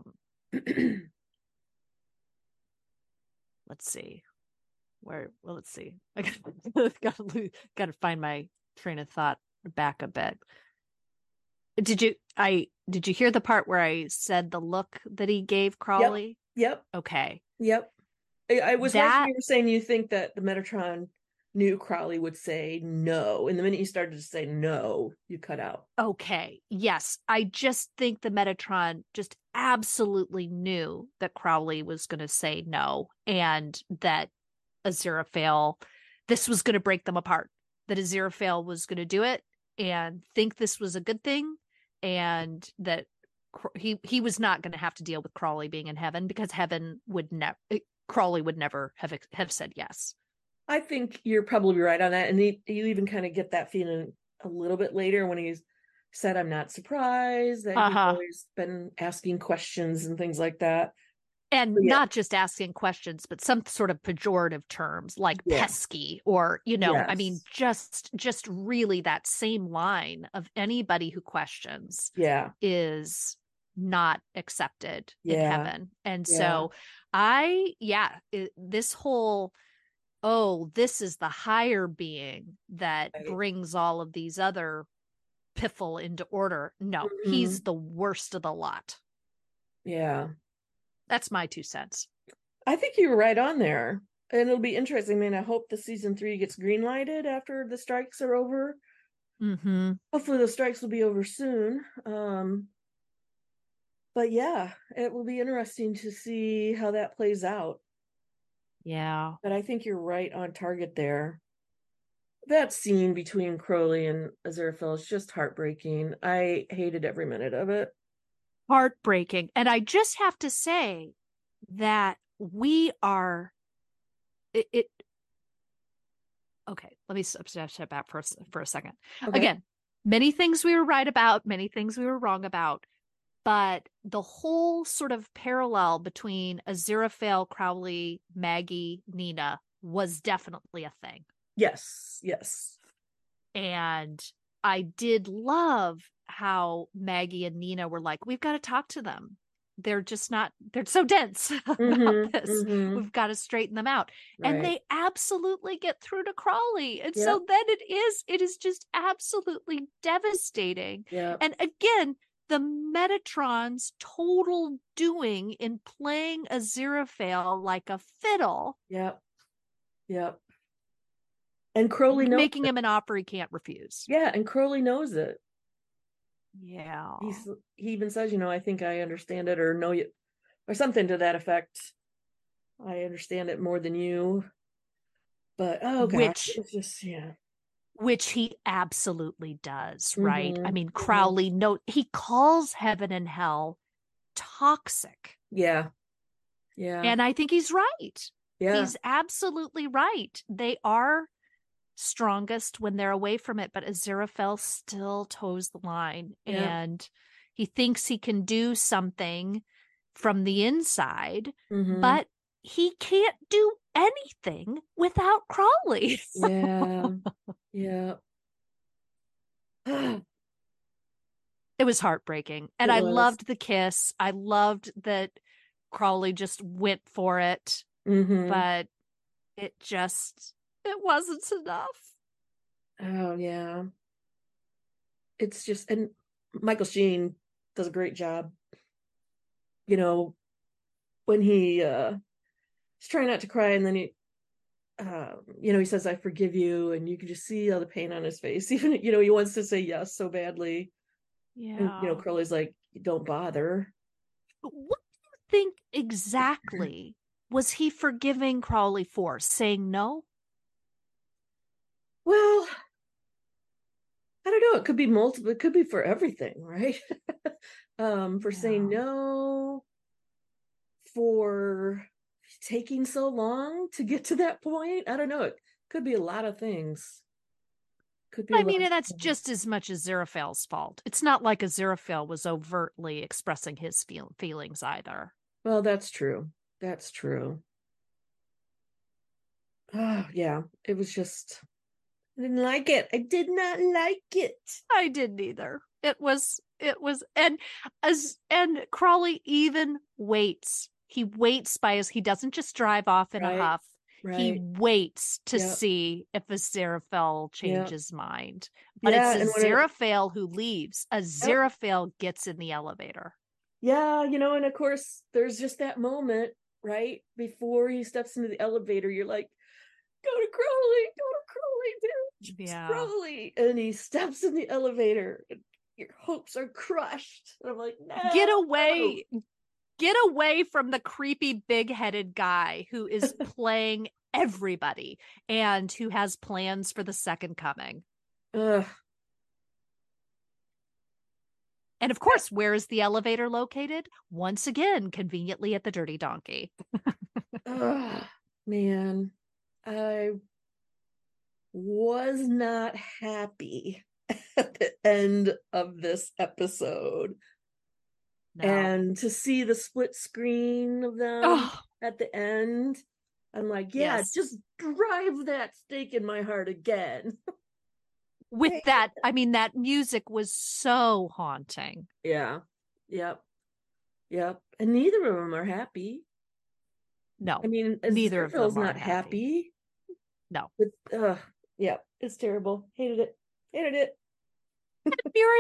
let's see. Where well let's see. I gotta gotta, lose, gotta find my train of thought back a bit. Did you I did you hear the part where I said the look that he gave Crowley? Yep. Okay. Yep. I, I was That- right when you were saying you think that the Metatron knew Crowley would say no. And the minute you started to say no, you cut out. Okay. Yes. I just think the Metatron just absolutely knew that Crowley was going to say no, and that Aziraphale, this was going to break them apart, that Aziraphale was going to do it and think this was a good thing, and that he he was not going to have to deal with Crowley being in heaven, because heaven would never, Crowley would never have have said yes. I think you're probably right on that. And he, you even kind of get that feeling a little bit later when he's said, I'm not surprised that uh-huh. he's always been asking questions and things like that. And yeah. not just asking questions, but some sort of pejorative terms like yeah. pesky, or, you know, yes. I mean, just, just really that same line of anybody who questions yeah. is not accepted yeah. in heaven. And yeah. so I, yeah, it, this whole, oh, this is the higher being that right. brings all of these other piffle into order. No, mm-hmm. he's the worst of the lot. Yeah. That's my two cents. I think you were right on there. And it'll be interesting. I mean, I hope the season three gets green lighted after the strikes are over. Mm-hmm. Hopefully the strikes will be over soon. Um, but yeah, it will be interesting to see how that plays out. Yeah. But I think you're right on target there. That scene between Crowley and Aziraphale is just heartbreaking. I hated every minute of it. Heartbreaking. And I just have to say that we are it, it okay, let me step, step back for, for a second. Okay. Again, many things we were right about, many things we were wrong about, but the whole sort of parallel between Aziraphale, Crowley, Maggie, Nina was definitely a thing. Yes, yes. And I did love how Maggie and Nina were like, we've got to talk to them. They're just not, they're so dense about mm-hmm, this. Mm-hmm. We've got to straighten them out. Right. And they absolutely get through to Crowley. And yep. so then it is, it is just absolutely devastating. Yep. And again, the Metatron's total doing in playing Aziraphale like a fiddle. Yep. Yep. And Crowley knows making it. him an offer he can't refuse. Yeah, and Crowley knows it. Yeah. He's he even says, you know, I think I understand it, or know you, or something to that effect. I understand it more than you. But oh gosh, which it's just yeah. Which he absolutely does, right? Mm-hmm. I mean, Crowley mm-hmm. no he calls heaven and hell toxic. Yeah. Yeah. And I think he's right. Yeah. He's absolutely right. They are strongest when they're away from it, but Aziraphale still toes the line, yeah. and he thinks he can do something from the inside, mm-hmm. but he can't do anything without Crowley. yeah. Yeah. It was heartbreaking. And it I was. loved the kiss. I loved that Crowley just went for it, mm-hmm. but it just it wasn't enough. Oh yeah. It's just, and Michael Sheen does a great job. You know, when he uh he's trying not to cry, and then he uh, you know, he says, I forgive you, and you can just see all the pain on his face. Even, you know, he wants to say yes so badly. Yeah. And, you know, Crowley's like, don't bother. But what do you think exactly was he forgiving Crowley for? Saying no? Well, I don't know. It could be multiple. It could be for everything, right? um, for yeah. saying no, for taking so long to get to that point. I don't know. It could be a lot of things. Could be. I mean, and that's things. Just as much as Aziraphale's fault. It's not like Aziraphale was overtly expressing his feel- feelings either. Well, that's true. That's true. Oh, yeah. It was just, I didn't like it. I did not like it. I didn't either. It was, it was, and as, and Crowley even waits. He waits by his, he doesn't just drive off in right. a huff. Right. He waits to yep. see if Aziraphale changes his yep. mind. But yeah, it's Aziraphale who leaves. Aziraphale yep. gets in the elevator. Yeah, you know, and of course, there's just that moment, right? Before he steps into the elevator, you're like, go to Crowley, go to Crowley, dude. It's Yeah. Crowley. And he steps in the elevator and your hopes are crushed. And I'm like, no. Get away. Get away from the creepy big-headed guy who is playing everybody and who has plans for the second coming. Ugh. And of course, where is the elevator located? Once again, conveniently at the Dirty Donkey. Ugh, man, I was not happy at the end of this episode. No. And to see the split screen of them Oh, at the end, I'm like, yeah, yes. just drive that stake in my heart again. With that, I mean, that music was so haunting. Yeah. Yep. Yep. And neither of them are happy. No, I mean, neither of Aziraphale's them are not happy. No. But, uh, yeah, it's terrible. Hated it. Hated it. Muriel,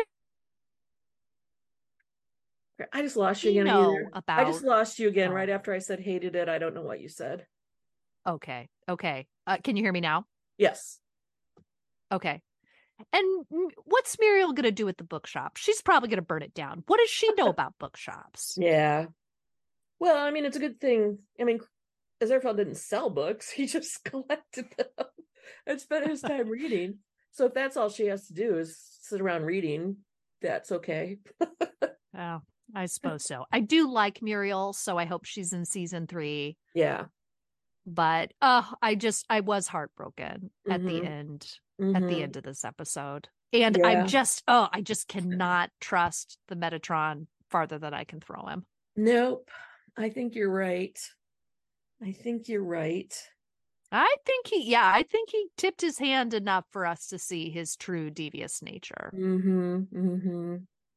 I just lost you you again. know Either. about... I just lost you again Oh. right after I said hated it. I don't know what you said. Okay. Okay. Uh, can you hear me now? Yes. Okay. And what's Muriel going to do at the bookshop? She's probably going to burn it down. What does she know about bookshops? Yeah. Well, I mean, it's a good thing. I mean, Aziraphale didn't sell books. He just collected them and spent his time reading. So if that's all she has to do is sit around reading, that's okay. Oh, I suppose so. I do like Muriel, so I hope she's in season three. Yeah. But uh, I just, I was heartbroken mm-hmm. at the end, mm-hmm. at the end of this episode. And yeah. I'm just, oh, I just cannot trust the Metatron farther than I can throw him. Nope. I think you're right. I think you're right. I think he, yeah, I think he tipped his hand enough for us to see his true devious nature. Mm-hmm. Mm-hmm.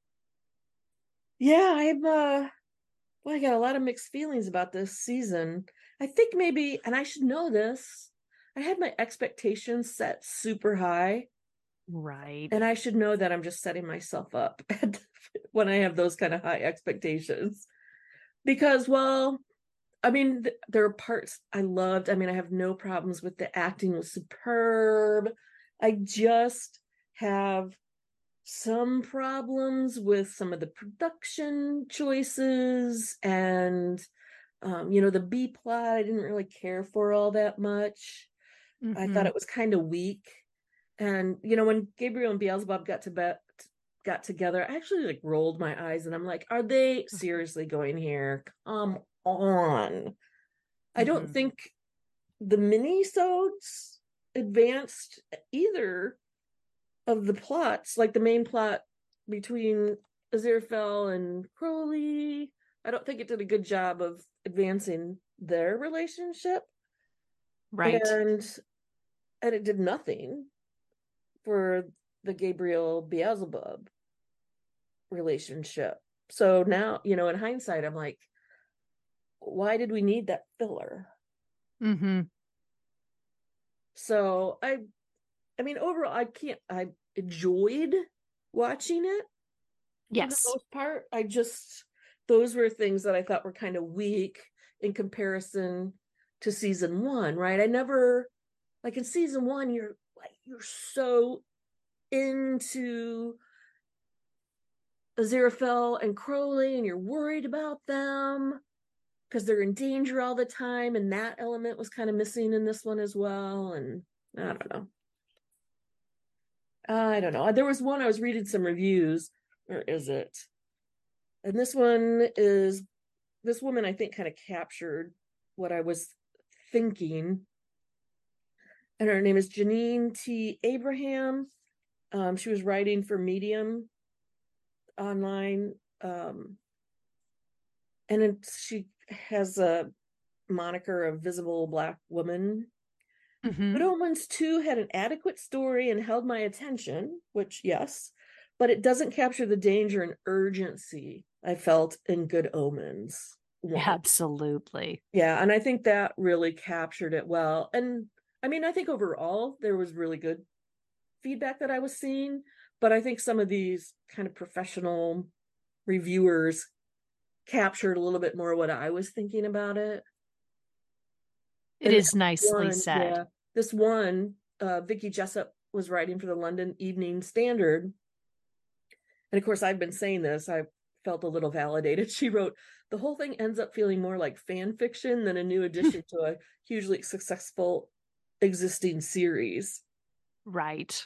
Yeah, I'm, uh, well, I got a lot of mixed feelings about this season. I think maybe, and I should know this, I had my expectations set super high. Right. And I should know that I'm just setting myself up when I have those kind of high expectations. Because, well, I mean, th- there are parts I loved. I mean, I have no problems with the acting was superb. I just have some problems with some of the production choices and, um, you know, the B plot I didn't really care for all that much. Mm-hmm. I thought it was kind of weak. And, you know, when Gabriel and Beelzebub got to bet, got together, I actually like rolled my eyes and I'm like, are they seriously going here? Come on. Mm-hmm. I don't think the mini-sodes advanced either of the plots, like the main plot between Aziraphale and Crowley. I don't think it did a good job of advancing their relationship. Right. And and it did nothing for the Gabriel Beelzebub relationship. So now, you know, in hindsight, I'm like, why did we need that filler? Mm-hmm. So I, I mean, overall, I can't, I enjoyed watching it. Yes. For the most part, I just, those were things that I thought were kind of weak in comparison to season one, right? I never, like in season one, you're like, you're so into Aziraphale and Crowley and you're worried about them because they're in danger all the time, and that element was kind of missing in this one as well. And I don't know. I don't know. There was one I was reading some reviews. Where is it? And this one is, this woman I think kind of captured what I was thinking. And her name is Janine T. Abraham. Um, she was writing for Medium online. Um, and it, she has a moniker of Visible Black Woman. Mm-hmm. Good Omens two had an adequate story and held my attention, which, yes, but it doesn't capture the danger and urgency I felt in Good Omens one. Absolutely. Yeah, and I think that really captured it well. And I mean, I think overall there was really good feedback that I was seeing, but I think some of these kind of professional reviewers captured a little bit more what I was thinking about it. It and is nicely one, said. Yeah, this one, uh, Vicky Jessup was writing for the London Evening Standard. And of course, I've been saying this, I felt a little validated. She wrote, the whole thing ends up feeling more like fan fiction than a new addition to a hugely successful existing series. Right.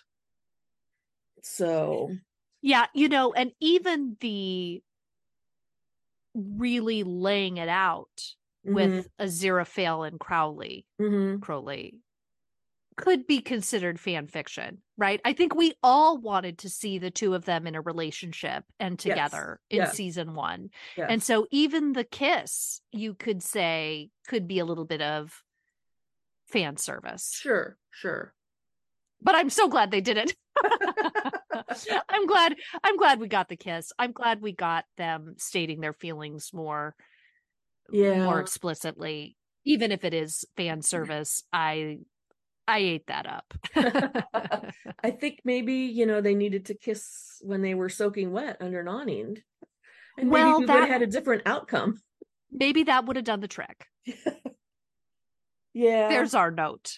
So. Yeah, you know, and even the really laying it out mm-hmm. with Aziraphale and Crowley, mm-hmm. Crowley could be considered fan fiction, right? I think we all wanted to see the two of them in a relationship and together yes. in yes. season one. Yes. And so even the kiss, you could say, could be a little bit of fan service. Sure, sure. But I'm so glad they did it. I'm glad, I'm glad we got the kiss. I'm glad we got them stating their feelings more, yeah. more explicitly. Even if it is fan service, I I ate that up. I think maybe, you know, they needed to kiss when they were soaking wet under an awning. And maybe well, we that, would have had a different outcome. Maybe that would have done the trick. Yeah. There's our note.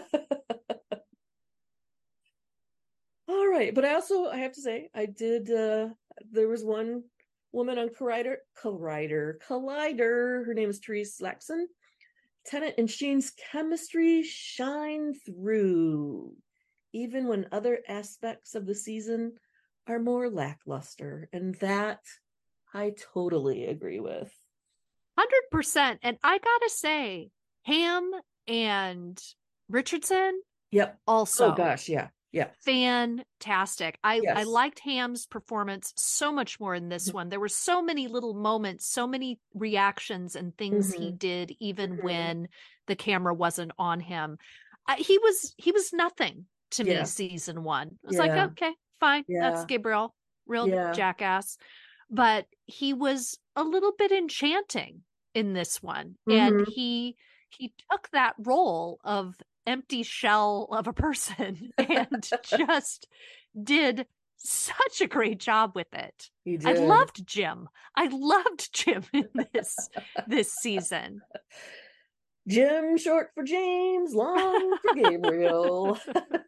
All right. But I also, I have to say, I did, uh, there was one woman on Collider, Collider, Collider, her name is Therese Laxon. Tennant and Sheen's chemistry shine through, even when other aspects of the season are more lackluster. And that I totally agree with. one hundred percent. And I gotta say, Ham and Richardson. Yep. Also. Oh, gosh. Yeah. Yeah. Fantastic. I, yes. I liked Ham's performance so much more in this mm-hmm. one. There were so many little moments, so many reactions and things mm-hmm. he did, even mm-hmm. when the camera wasn't on him. Uh, he was, he was nothing to yeah. me season one. I was yeah. like, okay, fine. Yeah. That's Gabriel, real yeah. jackass. But he was a little bit enchanting in this one. Mm-hmm. And he, he took that role of empty shell of a person and just did such a great job with it. He did. I loved Jim. I loved Jim in this this season. Jim short for James, long for Gabriel.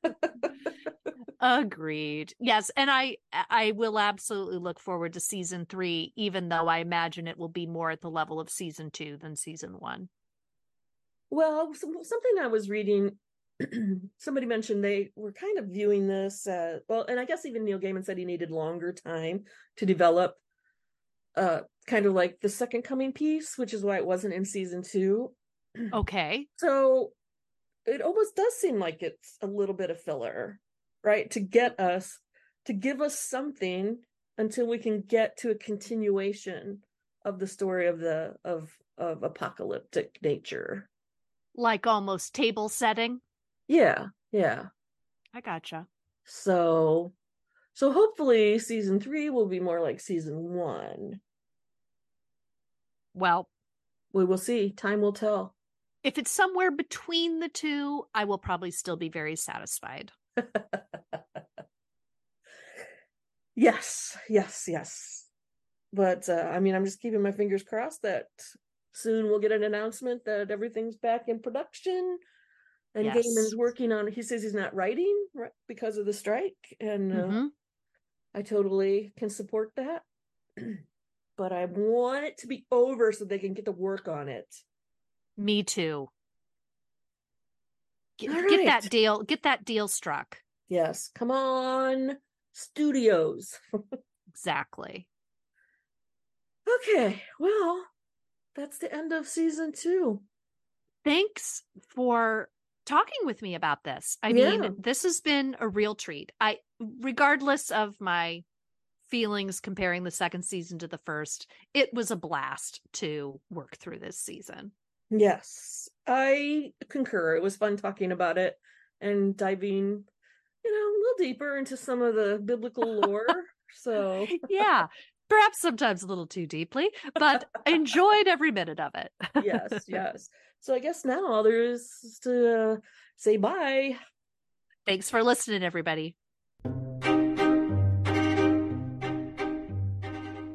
Agreed. Yes, and I I will absolutely look forward to season three, even though I imagine it will be more at the level of season two than season one. Well, something I was reading, somebody mentioned they were kind of viewing this, uh, well, and I guess even Neil Gaiman said he needed longer time to develop uh, kind of like the Second Coming piece, which is why it wasn't in season two. Okay. So it almost does seem like it's a little bit of filler, right? To get us, to give us something until we can get to a continuation of the story of the, of, of apocalyptic nature. Like almost table setting? Yeah, yeah. I gotcha. So, so hopefully season three will be more like season one. Well, we will see. Time will tell. If it's somewhere between the two, I will probably still be very satisfied. Yes, yes, yes. But, uh, I mean, I'm just keeping my fingers crossed that soon we'll get an announcement that everything's back in production, and yes. Gaiman's working on. He says he's not writing right, because of the strike, and uh, mm-hmm. I totally can support that. But I want it to be over so they can get to work on it. Me too. Get, right. get that deal. Get that deal struck. Yes, come on, studios. Exactly. Okay, well. That's the end of season two. Thanks for talking with me about this. I yeah. mean, this has been a real treat. I, regardless of my feelings comparing the second season to the first, it was a blast to work through this season. Yes, I concur. It was fun talking about it and diving, you know, a little deeper into some of the biblical lore. So yeah. Perhaps sometimes a little too deeply, but enjoyed every minute of it. Yes, yes. So I guess now all there is to uh, say bye. Thanks for listening, everybody.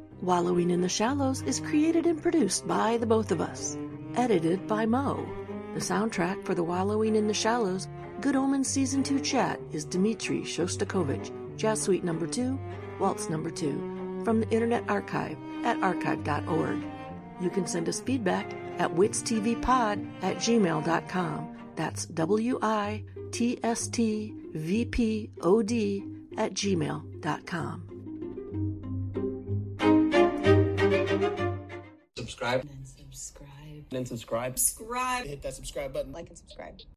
Wallowing in the Shallows is created and produced by the both of us. Edited by Mo. The soundtrack for The Wallowing in the Shallows Good Omens Season two chat is Dmitri Shostakovich, Jazz Suite Number two, Waltz Number two, from the Internet Archive at archive dot org. You can send us feedback at witstvpod at gmail dot com. That's W I T S T V P O D at gmail dot com. Subscribe. And subscribe. And subscribe. Subscribe. Hit that subscribe button. Like and subscribe.